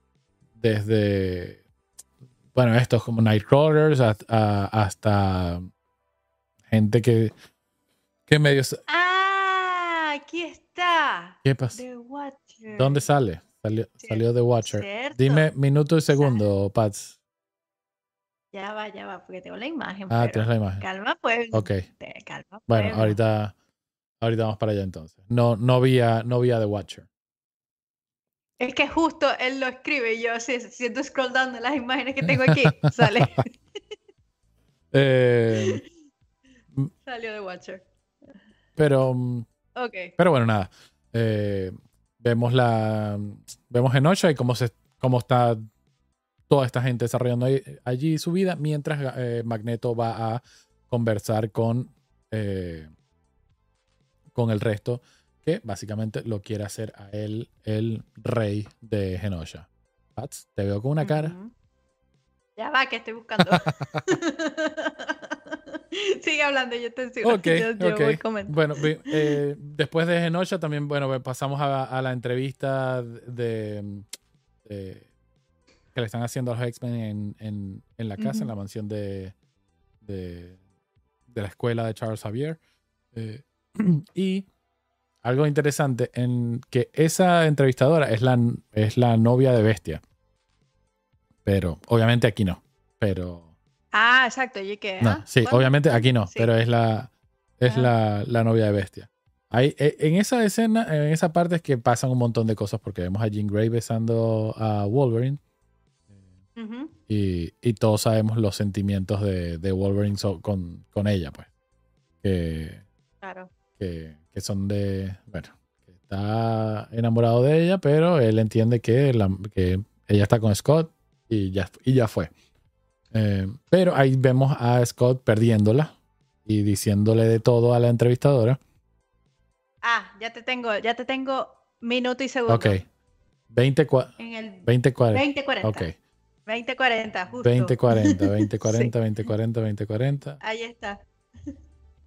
desde bueno, estos como Nightcrawlers hasta, hasta gente que que medio. Ah, aquí está. ¿Qué pasa? The Watcher. ¿Dónde sale? Salió, salió The Watcher. ¿Cierto? Dime minuto y segundo, Pats. Ya va, ya va, porque tengo la imagen. Ah, pero tienes la imagen. Calma, pueblo. Ok. Calma, bueno, pueblo. ahorita, ahorita vamos para allá entonces. No, no vi a, no vi a The Watcher. Es que justo él lo escribe y yo así, siento scroll down de las imágenes que tengo aquí. Sale. eh, Salió The Watcher. Pero. Ok. Pero bueno, nada. Eh, vemos la. Vemos Genosha y cómo se cómo está toda esta gente desarrollando ahí, allí su vida, mientras eh, Magneto va a conversar con, eh, con el resto, que básicamente lo quiere hacer a él el rey de Genosha. Pats, te veo con una cara. Uh-huh. Ya va, que estoy buscando. Sigue hablando, yo te sigo. Ok, yo, yo ok. voy comentando. Bueno, eh, después de Genosha también, bueno, pasamos a, a la entrevista de, de que le están haciendo a los X-Men en, en, en la casa, uh-huh. en la mansión de, de, de la escuela de Charles Xavier. Eh, y algo interesante en que esa entrevistadora es la, es la novia de Bestia. Pero obviamente aquí no. Pero... Ah, exacto. ¿Y qué? No, ¿Ah? sí, ¿Cuándo? obviamente aquí no, Sí. pero es la es la, la novia de Bestia. Hay, en esa escena, en esa parte es que pasan un montón de cosas porque vemos a Jean Grey besando a Wolverine. Uh-huh. Y, y todos sabemos los sentimientos de, de Wolverine so, con, con ella, pues. Que, claro. que, que son de... Bueno, que está enamorado de ella, pero él entiende que, la, que ella está con Scott y ya, y ya fue. Eh, pero ahí vemos a Scott perdiéndola y diciéndole de todo a la entrevistadora. Ah, ya te tengo, ya te tengo minuto y segundo. Ok. veinte cuarenta. En el veinte cuarenta. veinte cuarenta. Ok. veinte cuarenta, justo. veinte cuarenta, veinte cuarenta, Sí. veinte cuarenta, veinte cuarenta. Ahí está.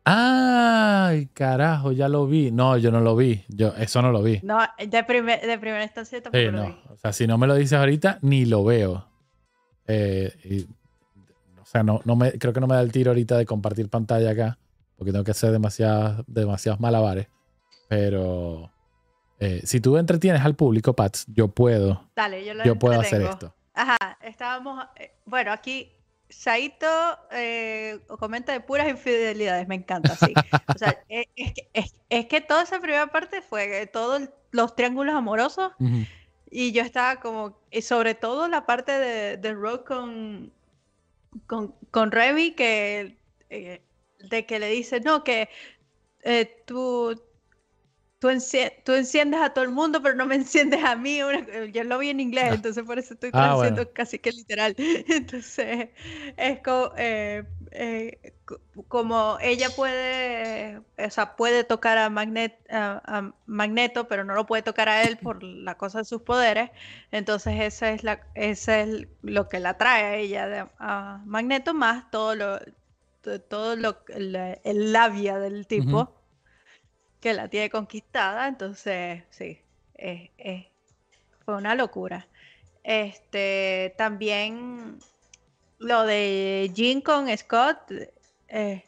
¡Ay, carajo! Ya lo vi. No, yo no lo vi. Yo, eso no lo vi. No, de, primer, de primera instancia tampoco Sí, lo no. vi. O sea, si no me lo dices ahorita, ni lo veo. Eh, y, o sea, no, no me, creo que no me da el tiro ahorita de compartir pantalla acá, porque tengo que hacer demasiadas, demasiados malabares. Pero eh, si tú entretienes al público, Pats, yo puedo, Dale, yo lo yo puedo hacer entretengo. esto. Ajá, estábamos. eh, Bueno, aquí Saito eh, comenta de puras infidelidades, me encanta, sí. O sea, eh, es, que, es, es que toda esa primera parte fue eh, todos los triángulos amorosos Ujú. y yo estaba como, y sobre todo la parte de, de Rogue con, con, con Remy, que eh, de que le dice, no, que eh, tú, tú, enci- tú enciendes a todo el mundo, pero no me enciendes a mí. Una- yo lo vi en inglés, Ah, entonces por eso estoy ah, traduciendo bueno. casi que literal. Entonces, es co- eh, eh, co- como ella puede, o sea, puede tocar a, Magnet, a, a Magneto, pero no lo puede tocar a él por la cosa de sus poderes. Entonces, esa es la, esa es lo que la atrae a ella de- a Magneto, más todo lo, to- todo lo, la- el labia del Ujú. tipo que la tiene conquistada, entonces sí, es- es- fue una locura. Este, también lo de Jean con Scott, eh,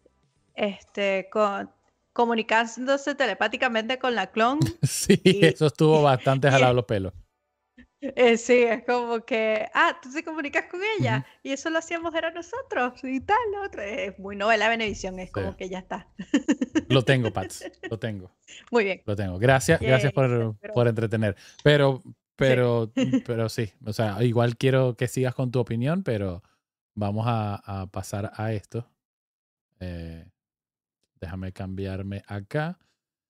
este, con, comunicándose telepáticamente con la clon Sí, y, eso estuvo bastante y jalado es- los pelos. eh, sí, es como que, ah, tú te comunicas con Ujú. ella y eso lo hacíamos era nosotros y tal, lo otro. Es muy novela de Venevisión, es Sí. como que ya está. Lo tengo, Pats. Lo tengo. Muy bien. Lo tengo. Gracias, gracias Yay, se por, por logró. entretener. Pero, Sí. pero, pero sí. O sea, igual quiero que sigas con tu opinión, pero vamos a, a pasar a esto. Eh, déjame cambiarme acá.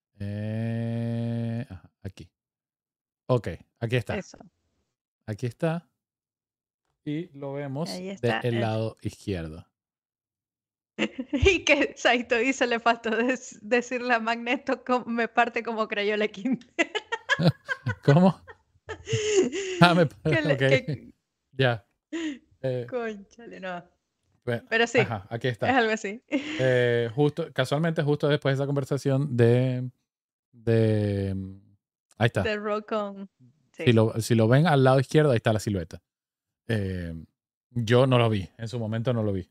Eh, ajá, aquí. Ok, aquí está. Eso. Aquí está. Y lo vemos Ahí está. del el- lado izquierdo. Y que Saito dice, le faltó des- decirle a Magneto cómo me parte como creyó la quinta. ¿Cómo? Ah, me, Que, le- ok. que, Ya. Eh, cónchale, no. bueno, Pero sí, ajá, aquí es está. algo así. Eh, justo, casualmente, justo después de esa conversación de, de ahí está. De Rock con... Si Sí. lo, si lo ven al lado izquierdo, ahí está la silueta. Eh, yo no lo vi, en su momento no lo vi.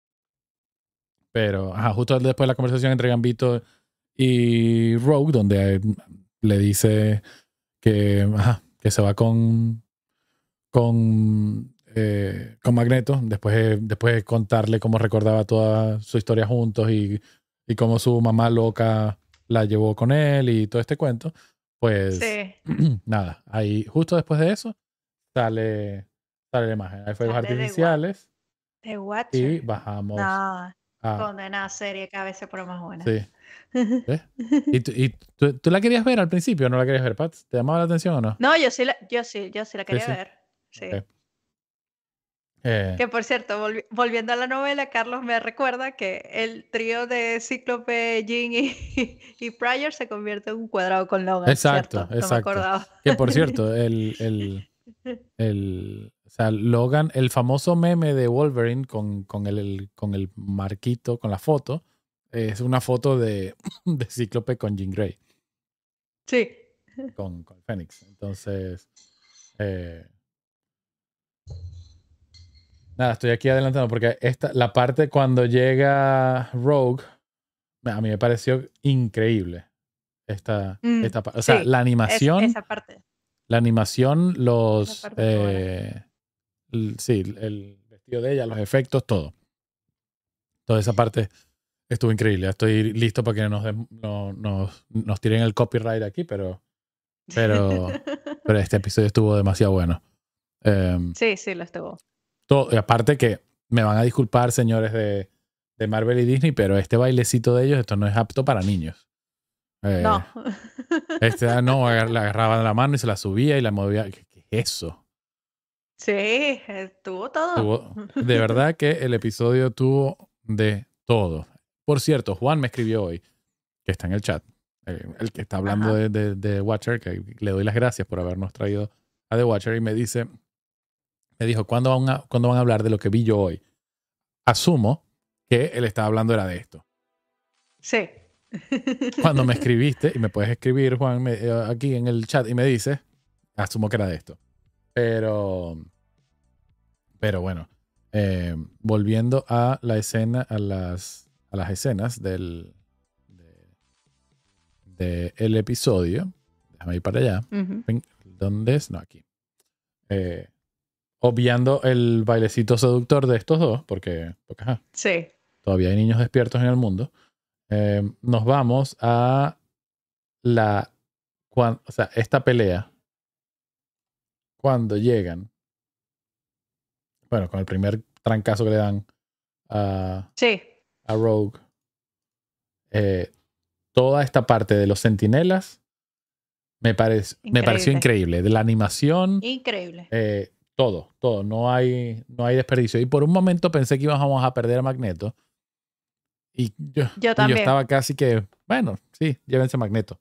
Pero ajá, justo después de la conversación entre Gambito y Rogue, donde eh, le dice que, ajá, que se va con, con, eh, con Magneto, después de, después de contarle cómo recordaba toda su historia juntos y, y cómo su mamá loca la llevó con él y todo este cuento, pues Sí. nada, ahí justo después de eso sale, sale la imagen. Hay fuegos Sale de, Wa- artificiales de y Watcher. bajamos No, a... condenada serie cada vez se pone más buena. Sí, ¿ves? ¿Y, tú, y tú, tú la querías ver al principio o no la querías ver, Pat? ¿Te llamaba la atención o no? No, yo sí la, yo sí, yo sí la Sí, quería sí. ver. Sí. Ok. Eh, Que por cierto, volvi- volviendo a la novela, Carlos me recuerda que el trío de Cíclope, Jean y, y Pryor se convierte en un cuadrado con Logan, exacto, ¿cierto? No me exacto. acordaba. Que por cierto, el, el, el, o sea, Logan, el famoso meme de Wolverine con, con, el, el- con el marquito, con la foto, es una foto de, de Cíclope con Jean Grey, Sí. con, con Fénix. Entonces, eh, nada, estoy aquí adelantando porque esta, la parte cuando llega Rogue, a mí me pareció increíble. Esta, Mm, esta, pa- o sea, sí, la es, animación, esa parte. la animación, Esa los, parte fue buena. eh, l- sí, el vestido de ella, los efectos, todo. Toda esa parte estuvo increíble. Estoy listo para que nos, den- no- nos, nos tiren el copyright aquí, pero, pero, pero este episodio estuvo demasiado bueno. Em, Sí, sí, lo estuvo. todo, y aparte que me van a disculpar, señores de, de Marvel y Disney, pero este bailecito de ellos, esto no es apto para niños. Eh, No. este, ah, no, agar- la agarraban la mano y se la subía y la movía. ¿Qué, qué es eso? Sí, estuvo todo. Tuvo, de verdad que el episodio tuvo de todo. Por cierto, Juan me escribió hoy, que está en el chat, eh, el que está hablando Ajá. de, de, de Watcher, que le doy las gracias por habernos traído a The Watcher, y me dice, me dijo, ¿cuándo van a, ¿cuándo van a hablar de lo que vi yo hoy? Asumo que él estaba hablando era de esto. Sí. Cuando me escribiste, y me puedes escribir, Juan, me, eh, aquí en el chat y me dices, asumo que era de esto. Pero, pero bueno, eh, volviendo a la escena, a las, a las escenas del de, de el episodio, déjame ir para allá. Ujú. ¿Dónde es? No, aquí. Eh, obviando el bailecito seductor de estos dos, porque, porque ajá, Sí. todavía hay niños despiertos en el mundo. Eh, nos vamos a la, cuan- o sea, esta pelea cuando llegan, bueno, con el primer trancazo que le dan a, Sí. a Rogue, eh, toda esta parte de los centinelas me, parec- me pareció Increíble. increíble. De la animación, Increíble. eh, todo, todo. No hay, no hay desperdicio. Y por un momento pensé que íbamos a perder a Magneto. Y yo, Yo y yo también. estaba casi que, bueno, sí, llévense Magneto.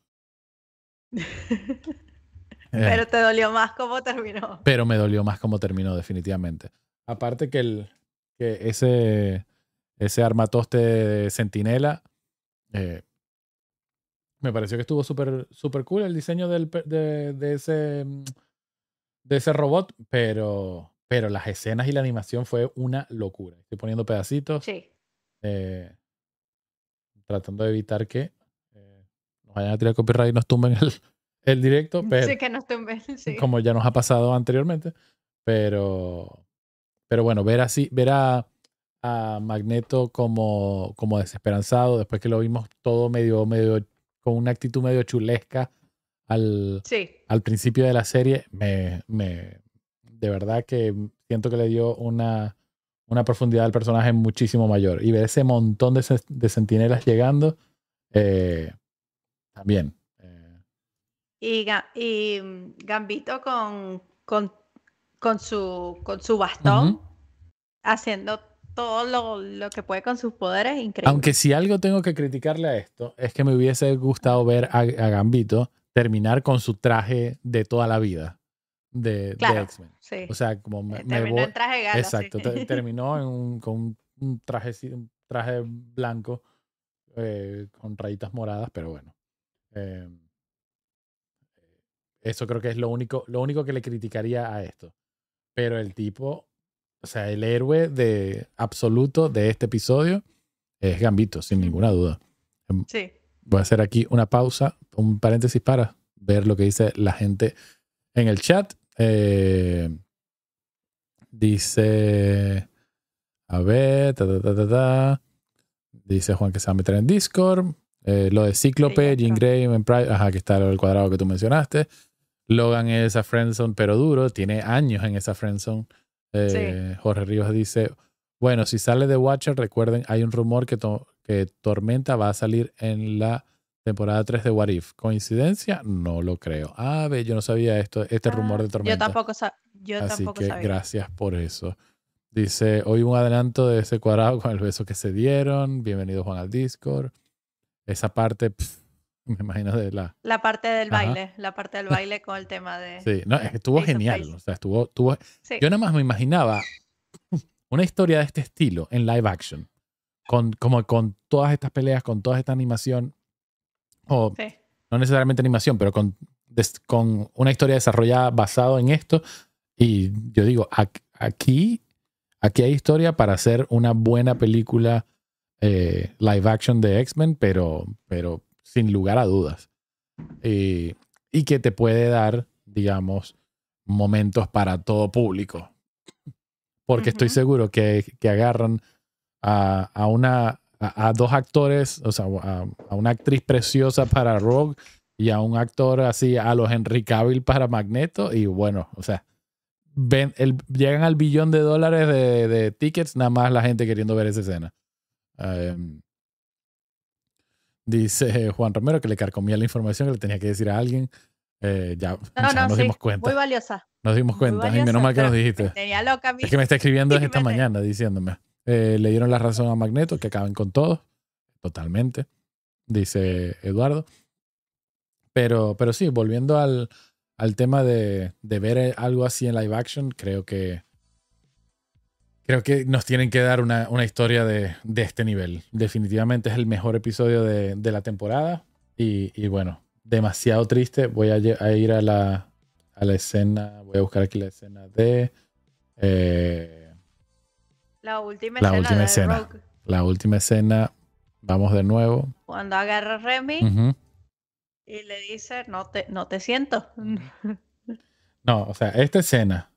Eh, Pero te dolió más cómo terminó. pero me dolió más cómo terminó, definitivamente. Aparte que, el, que ese, ese armatoste de centinela, eh, me pareció que estuvo súper super cool el diseño del, pe- de, de ese, mm, de ese robot, pero, pero las escenas y la animación fue una locura. Estoy poniendo pedacitos, Sí. eh, tratando de evitar que eh, nos vayan a tirar copyright y nos tumben el, el directo, pero Sí, que no estoy... Sí. como ya nos ha pasado anteriormente. Pero, pero bueno, ver así, ver a, a Magneto como, como desesperanzado, después que lo vimos todo medio, medio, con una actitud medio chulesca al, Sí. al principio de la serie, me, me, de verdad que siento que le dio una, una profundidad al personaje muchísimo mayor. Y ver ese montón de, se- de centinelas llegando, eh, también. eh, Y, Ga- y mm, Gambito con, con, con su, con su Ujú. bastón, haciendo todo lo, lo que puede con sus poderes, Aunque increíble. si algo tengo que criticarle a esto, es que me hubiese gustado ver a, a Gambito terminar con su traje de toda la vida de, de Claro, X-Men. sí. O sea, como me, Eh, me terminó voy. en traje de gala, sí. Exacto, te- terminó en un- con un, un traje, así- un traje blanco eh, con rayitas moradas, pero bueno. eh, eso creo que es lo único, lo único que le criticaría a esto. Pero el tipo, o sea, el héroe de absoluto de este episodio es Gambito, sin ninguna duda. Em, Sí. Voy a hacer aquí una pausa, un paréntesis para ver lo que dice la gente en el chat. Eh, dice, a ver, ta, ta, ta, ta, ta. Dice Juan que se va a meter en Discord. Eh, lo de Sí, ya Cíclope, Jean entró. Grey, en Pride, ajá, que está el cuadrado que tú mencionaste. Logan es esa friendzone, pero duro, tiene años en esa friendzone. Sí. Eh, Jorge Rivas dice, bueno, si sale de Watcher, recuerden, hay un rumor que, to- que Tormenta va a salir en la temporada tres de What If. ¿Coincidencia? No lo creo. Ah, ve, yo no sabía esto, este rumor Ah, de yo Tormenta. tampoco sa- yo Así tampoco que sabía. gracias por eso. Dice, hoy un adelanto de ese cuadrado con el beso que se dieron. Bienvenido Juan al Discord. Esa parte, pf, me imagino de la... La parte del Ajá. baile, la parte del baile con el tema de Sí, no, es que estuvo Ace of genial. Base. O sea, estuvo, estuvo... Sí, Yo nada más me imaginaba una historia de este estilo en live action. Con, como con todas estas peleas, con toda esta animación. O sí. no necesariamente animación, pero con, des- con una historia desarrollada basado en esto. Y yo digo, ac- aquí, aquí hay historia para hacer una buena película eh, live action de X-Men, pero, pero sin lugar a dudas. Y, y que te puede dar, digamos, momentos para todo público. Porque estoy Ujú. seguro que, que agarran a, a una a, a dos actores, o sea, a, a una actriz preciosa para Rogue y a un actor así a los Henry Cavill para Magneto. Y bueno, o sea, ven, el, llegan al billón de dólares de, de tickets, nada más la gente queriendo ver esa escena. Um, dice Juan Romero que le carcomía la información que le tenía que decir a alguien. Eh, ya, No, ya no, nos sí. dimos Muy cuenta. valiosa. Nos dimos Muy cuenta. Y menos valiosa. mal que nos Pero me dijiste. tenía loca a Es mí. que me está escribiendo desde Y esta me te- mañana diciéndome. Eh, le dieron la razón a Magneto, que acaben con todos. Totalmente. Dice Eduardo. Pero, pero sí, volviendo al, al tema de, de ver algo así en live action, creo que, creo que nos tienen que dar una, una historia de, de este nivel. Definitivamente es el mejor episodio de, de la temporada. Y, y bueno, demasiado triste. Voy a, a ir a la, a la escena. Voy a buscar aquí la escena de... Eh, La última la escena última de escena. Rogue. La última escena. Vamos de nuevo. Cuando agarra a Remy Uh-huh. y le dice, no te, no te siento. No, o sea, esta escena.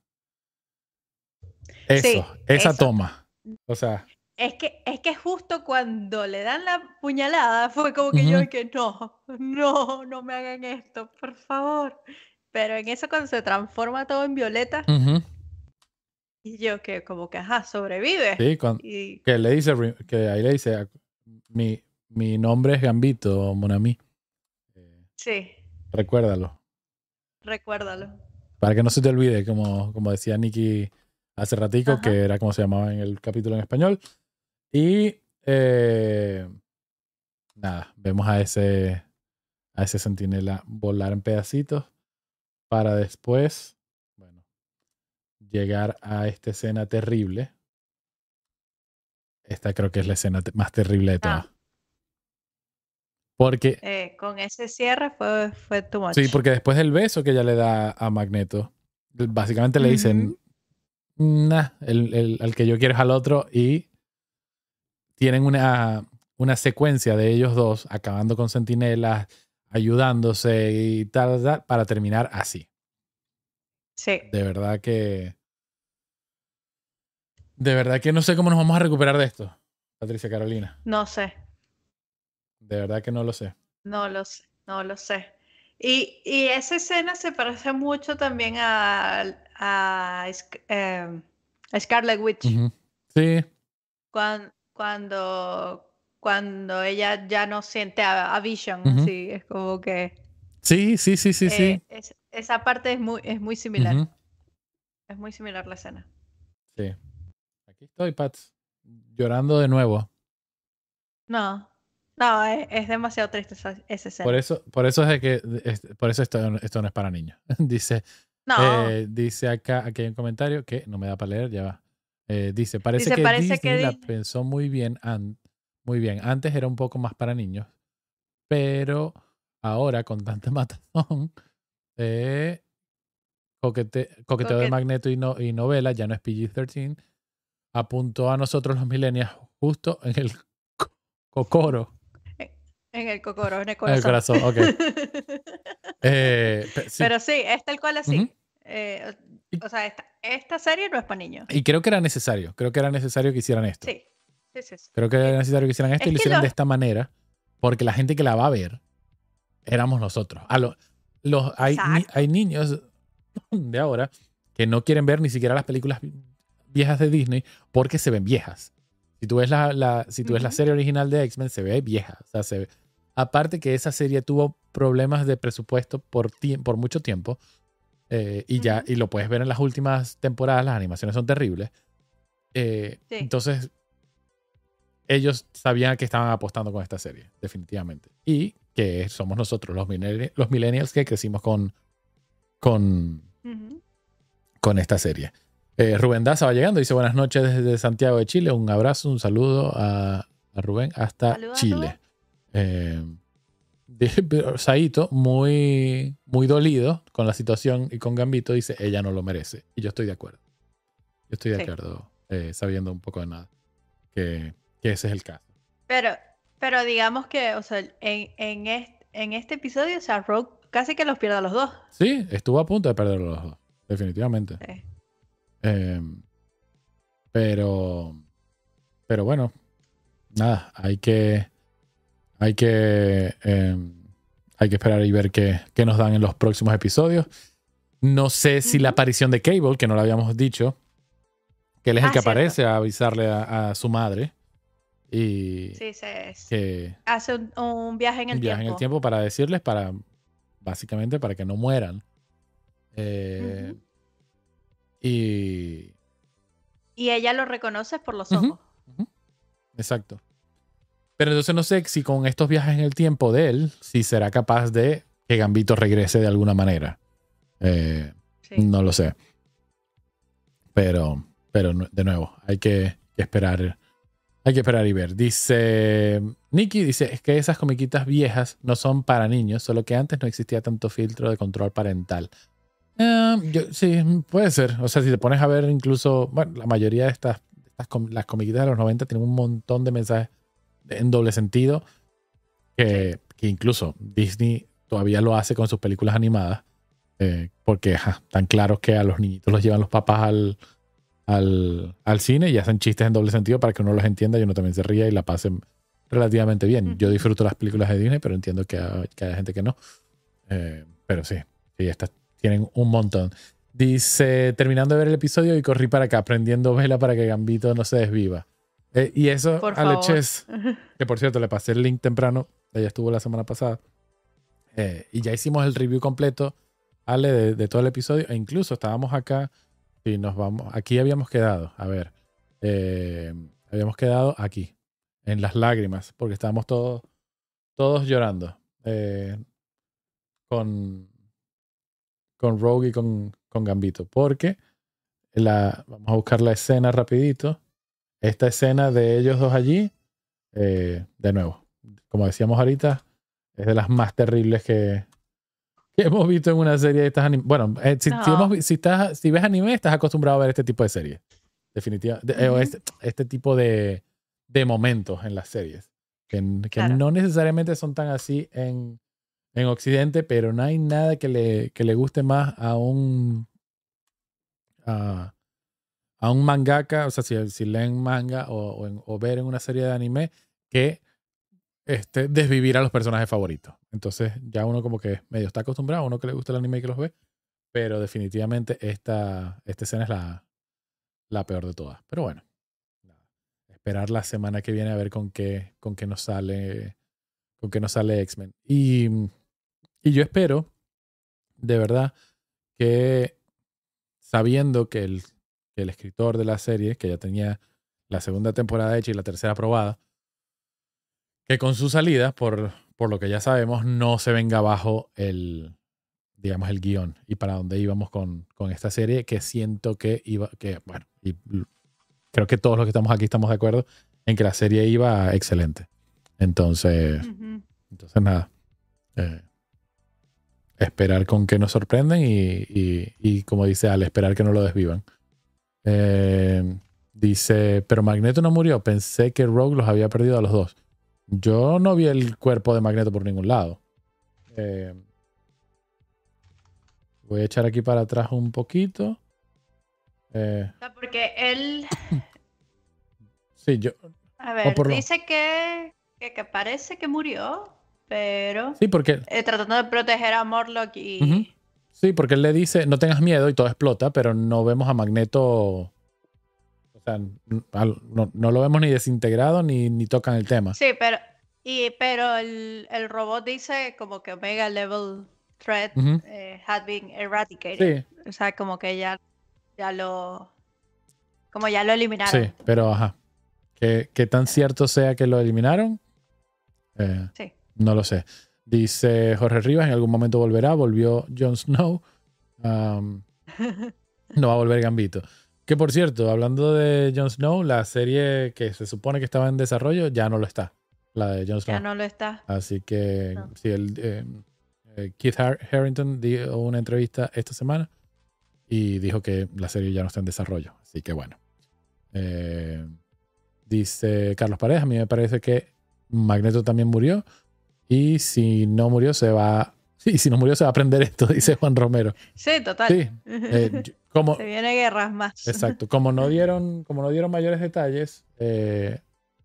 Eso, Sí, esa eso. toma. O sea... Es que, es que justo cuando le dan la puñalada fue como que yo Uh-huh. que no, no, no me hagan esto, por favor. Pero en eso cuando se transforma todo en violeta Uh-huh. y yo que como que, ajá, sobrevive. Sí, con, Y que le dice, que ahí le dice, mi, mi nombre es Gambito, Monami. Eh, sí, recuérdalo. recuérdalo. Para que no se te olvide, como, como decía Nikki hace ratico, Ajá. que era como se llamaba en el capítulo en español. Y eh, nada, vemos a ese, a ese centinela volar en pedacitos para después, bueno, llegar a esta escena terrible. Esta creo que es la escena te- más terrible de todas. Ah, Porque, eh, con ese cierre fue, fue too much. sí, porque después del beso que ella le da a Magneto, básicamente le dicen, Ujú. nah, el, el, el que yo quiero es al otro, y tienen una, una secuencia de ellos dos acabando con sentinelas, ayudándose y tal, tal, para terminar así. Sí. De verdad que... De verdad que no sé cómo nos vamos a recuperar de esto, Patricia Carolina. No sé, De verdad que no lo sé. no lo sé, no lo sé. Y, y esa escena se parece mucho también a, a, Sc- em, a Scarlet Witch. Uh-huh. Sí. Cuando, cuando, cuando ella ya no siente a, a Vision, Uh-huh. así, es como que Sí, sí, sí, sí, sí. eh, es- esa parte es muy, es muy similar. Uh-huh. Es muy similar la escena. Sí. Aquí estoy, Pats. Llorando de nuevo. No, no, es, es demasiado triste esa, esa Por escena. eso, por eso es de que es- por eso esto, esto no es para niños. dice, No, eh, dice acá, aquí hay un comentario que no me da para leer, ya va. Eh, dice, parece dice, que parece que Disney la di- pensó muy bien, an- muy bien. Antes era un poco más para niños, pero ahora con tanta matazón, eh, coquete- coqueteo de coque- Magneto y, no, y novela, ya no es P G trece, apuntó a nosotros los millennials justo en el co- cocoro, en el cocoro, en el en el corazón. corazón. Ok. Eh, pe- sí. Pero sí, es tal cual Ujú. así. Eh, Y, o sea, esta, esta serie no es para niños. y creo que era necesario. Creo que era necesario que hicieran esto. Sí, sí, sí, sí. Creo que era Sí. necesario que hicieran esto y Es lo que hicieran lo, de esta manera, porque la gente que la va a ver éramos nosotros. A lo- los, hay, ni- exacto. hay niños de ahora que no quieren ver ni siquiera las películas viejas de Disney porque se ven viejas. Si tú ves la, la- si tú ves la Ujú. serie original de X-Men, se ve vieja. O sea, se ve- aparte que esa serie tuvo problemas de presupuesto por, tie- por mucho tiempo, eh, y ya Ujú. y lo puedes ver en las últimas temporadas, las animaciones son terribles. Eh, Sí. Entonces, ellos sabían que estaban apostando con esta serie, definitivamente. Y que somos nosotros, los, millennials, los millennials que crecimos con, con, Ujú. con esta serie. Eh, Rubén Daza va llegando, dice buenas noches desde Santiago de Chile. Un abrazo, un saludo a, a Rubén hasta Saluda, Chile. Eh, de- Saito, muy, muy dolido con la situación y con Gambito, dice ella no lo merece. Y yo estoy de acuerdo. Yo estoy de Sí. acuerdo, eh, sabiendo un poco de nada, que, que ese es el caso. Pero, pero digamos que, o sea, en, en, este, en este episodio, o sea, Rogue casi que los pierde a los dos. Sí, estuvo a punto de perder los dos, definitivamente. Sí. Eh, pero, pero bueno, nada, hay que, hay que, eh, hay que esperar y ver qué, qué nos dan en los próximos episodios. No sé si la Ujú. aparición de Cable, que no lo habíamos dicho, que él es el Ah, que cierto. aparece a avisarle a, a su madre y Sí, se es- que hace un, un viaje en el un viaje en el tiempo. tiempo para decirles, para básicamente para que no mueran. Eh, Ujú. y Y ella lo reconoce por los Ujú, ojos. ujú. Exacto. Pero entonces no sé si con estos viajes en el tiempo de él, si será capaz de que Gambito regrese de alguna manera. Eh, Sí. no lo sé. Pero, pero de nuevo, hay que, que esperar. Hay que esperar y ver. Dice Nikki, dice, es que esas comiquitas viejas no son para niños, solo que antes no existía tanto filtro de control parental. Eh, yo, sí, puede ser. O sea, si te pones a ver incluso, bueno, la mayoría de estas, estas com- las comiquitas de los noventa tienen un montón de mensajes en doble sentido que, que incluso Disney todavía lo hace con sus películas animadas, eh, porque ajá, tan claros que a los niñitos los llevan los papás al, al, al cine y hacen chistes en doble sentido para que uno los entienda y uno también se ría y la pasen relativamente bien. Yo disfruto las películas de Disney, pero entiendo que hay, que hay gente que no. Eh, pero sí, sí, estas tienen un montón. Dice, terminando de ver el episodio y corrí para acá, prendiendo vela para que Gambito no se desviva. Eh, y eso, Por Aleches, favor. que por cierto, le pasé el link temprano, ella estuvo la semana pasada, eh, y ya hicimos el review completo, Ale, de, de todo el episodio, e incluso estábamos acá y nos vamos, aquí habíamos quedado, a ver, eh, habíamos quedado aquí, en las lágrimas, porque estábamos todos, todos llorando, eh, con, con Rogue y con, con Gambito, porque la, vamos a buscar la escena rapidito, esta escena de ellos dos allí, eh, de nuevo, como decíamos ahorita, es de las más terribles que, que hemos visto en una serie de estas animes. Bueno, eh, si, No. si, hemos, si, estás, si ves anime, estás acostumbrado a ver este tipo de series. Definitivamente. Uh-huh. eh, este, este tipo de, de momentos en las series. Que, que claro. no necesariamente son tan así en, en Occidente, pero no hay nada que le, que le guste más a un a, a un mangaka, o sea, si, si leen manga o, o, en, o ver en una serie de anime, que este, desvivir a los personajes favoritos. Entonces ya uno como que medio está acostumbrado, uno que le gusta el anime y que los ve, pero definitivamente esta, esta escena es la, la peor de todas. Pero bueno, nada. Esperar la semana que viene a ver con qué, con qué nos sale con qué nos sale X-Men. Y, y yo espero, de verdad, que sabiendo que el, que el escritor de la serie, que ya tenía la segunda temporada hecha y la tercera aprobada, que con su salida, por, por lo que ya sabemos, no se venga abajo el, digamos, el guión y para dónde íbamos con, con esta serie, que siento que iba, que bueno, y creo que todos los que estamos aquí estamos de acuerdo en que la serie iba excelente. Entonces, uh-huh. entonces nada, eh, esperar con que nos sorprenden y, y, y como dice Al, esperar que no lo desvivan. Eh, dice, pero Magneto no murió, pensé que Rogue los había perdido a los dos. Yo no vi el cuerpo de Magneto por ningún lado. Eh, voy a echar aquí para atrás un poquito. Eh, Porque él... sí, yo... A ver, dice lo... que, que, que parece que murió, pero... Sí, porque... Eh, tratando de proteger a Morlock y... Uh-huh. Sí, porque él le dice, no tengas miedo y todo explota, pero no vemos a Magneto... O sea, no, no lo vemos ni desintegrado ni, ni tocan el tema. Sí, pero, y, pero el, el robot dice como que Omega Level Threat uh-huh. eh, had been eradicated. Sí. O sea, como que ya, ya lo... Como ya lo eliminaron. Sí, pero ajá. ¿Qué, qué tan cierto sea que lo eliminaron? Eh, sí. No lo sé. Dice Jorge Rivas, en algún momento volverá. Volvió Jon Snow. Um, no va a volver Gambito. Que por cierto, hablando de Jon Snow, la serie que se supone que estaba en desarrollo ya no lo está. La de Jon Snow. Ya no lo está. Así que no. sí, el, eh, eh, Keith Har- Harrington dio una entrevista esta semana y dijo que la serie ya no está en desarrollo. Así que bueno. Eh, dice Carlos Paredes, a mí me parece que Magneto también murió y si no murió se va... Sí, si no murió se va a aprender esto, dice Juan Romero. Sí, total. Sí, eh, como, se viene guerras más. Exacto. Como no dieron, como no dieron mayores detalles eh,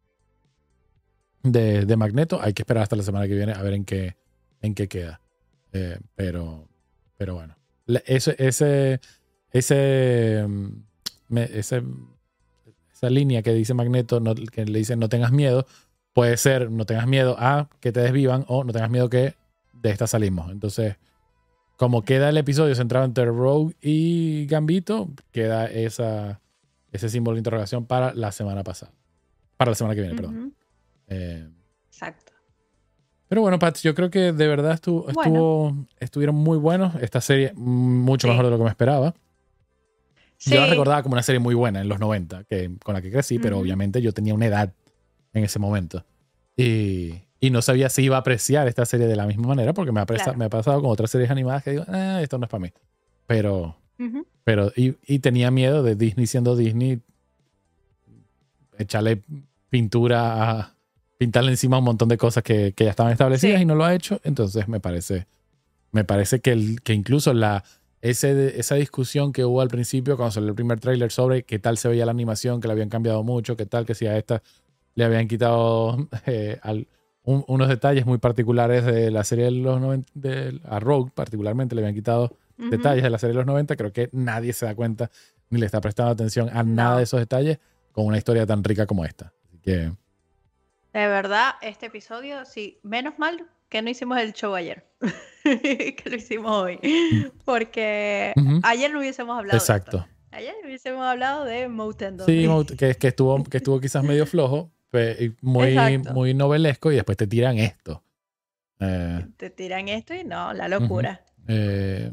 de, de Magneto, hay que esperar hasta la semana que viene a ver en qué, en qué queda. Eh, pero, pero bueno. Ese, ese, ese, ese, esa línea que dice Magneto, no, que le dice no tengas miedo, puede ser no tengas miedo a que te desvivan o no tengas miedo que de esta salimos. Entonces, como queda el episodio centrado entre Rogue y Gambito, queda esa, ese símbolo de interrogación para la semana pasada. Para la semana que viene, uh-huh. perdón. Eh, Exacto. Pero bueno, Pat, yo creo que de verdad estuvo, estuvo, bueno. estuvieron muy buenos. Esta serie mucho sí. mejor de lo que me esperaba. Sí. Yo la recordaba como una serie muy buena en los noventa, que, con la que crecí, pero Ujú. obviamente yo tenía una edad en ese momento. Y, y no sabía si iba a apreciar esta serie de la misma manera, porque me ha, presta- Claro. me ha pasado con otras series animadas que digo, ah, esto no es para mí. Pero, Ujú. pero y, y tenía miedo de Disney siendo Disney, echarle pintura a pintarle encima un montón de cosas que, que ya estaban establecidas Sí. y no lo ha hecho. Entonces me parece, me parece que, el, que incluso la, ese, esa discusión que hubo al principio cuando salió el primer tráiler sobre qué tal se veía la animación, que la habían cambiado mucho, qué tal que si a esta le habían quitado eh, al, un- unos detalles muy particulares de la serie de los noventa, de, a Rogue particularmente le habían quitado Ujú. detalles de la serie de los noventa. Creo que nadie se da cuenta ni le está prestando atención a No. nada de esos detalles con una historia tan rica como esta. Así que De verdad, este episodio, sí, menos mal que no hicimos el show ayer, que lo hicimos hoy, porque Ujú. ayer no hubiésemos hablado de exacto. esto. Ayer hubiésemos hablado de Motendon. Sí, mo- que, que, estuvo, que estuvo quizás medio flojo, pe- y muy, Exacto. muy novelesco, y después te tiran esto. Eh, Te tiran esto y no, la ujú. locura. Eh,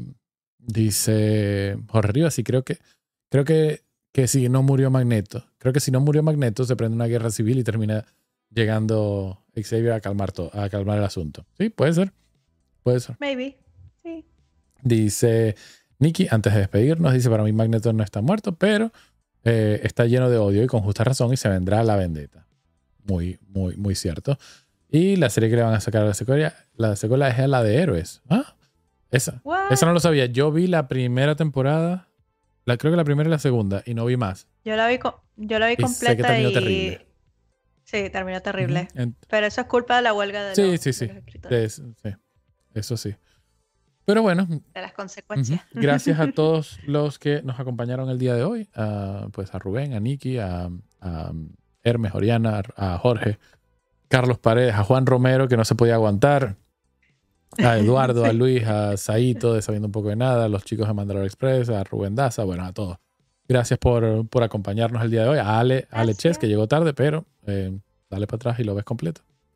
dice Jorge Rivas, sí, creo que, creo que, que si no murió Magneto, creo que si no murió Magneto se prende una guerra civil y termina llegando Xavier a calmar, to- a calmar el asunto. Sí, puede ser, puede ser. Maybe. Sí. Dice Nikki, antes de despedirnos, dice, para mí Magneto no está muerto, pero eh, está lleno de odio y con justa razón y se vendrá la vendetta. Muy, muy, muy cierto. Y la serie que le van a sacar a la secuela, la secuela es la de Héroes. ¿Ah? Esa. What? Esa no lo sabía. Yo vi la primera temporada, la, creo que la primera y la segunda, y no vi más. Yo la vi, co- yo la vi Y sé que completa terminó y... terrible. Sí, terminó terrible. Ujú. En- Pero eso es culpa de la huelga de, sí, los, sí, de sí. los escritores, De- sí. Eso sí. Pero bueno, de las consecuencias. ujú. Gracias a todos los que nos acompañaron el día de hoy. A, pues a Rubén, a Nikki, a, a Hermes, Oriana, a Jorge, Carlos Paredes, a Juan Romero, que no se podía aguantar, a Eduardo, a Sí. Luis, a Saito, de Sabiendo un poco de nada, a los chicos de Mandalore Express, a Rubén Daza, bueno, a todos. Gracias por, por acompañarnos el día de hoy. A Ale, a Ale Ches, Gracias. que llegó tarde, pero eh, dale para atrás y lo ves completo.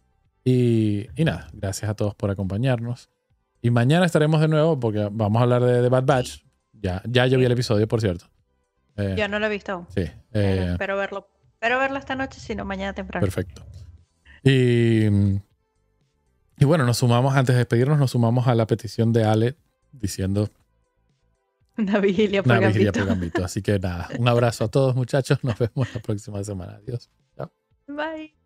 Y, y nada, gracias a todos por acompañarnos. Y mañana estaremos de nuevo porque vamos a hablar de, de Bad Batch. Ya, ya yo vi Sí. el episodio, por cierto. Eh, Yo no lo he visto aún. sí, Pero eh, espero verlo. Espero verlo esta noche, si no mañana temprano. perfecto. Y, y bueno, nos sumamos, antes de despedirnos, nos sumamos a la petición de Ale diciendo Una vigilia por una vigilia Gambito. por Gambito. Así que nada, un abrazo a todos, muchachos. Nos vemos la próxima semana. Adiós. Bye.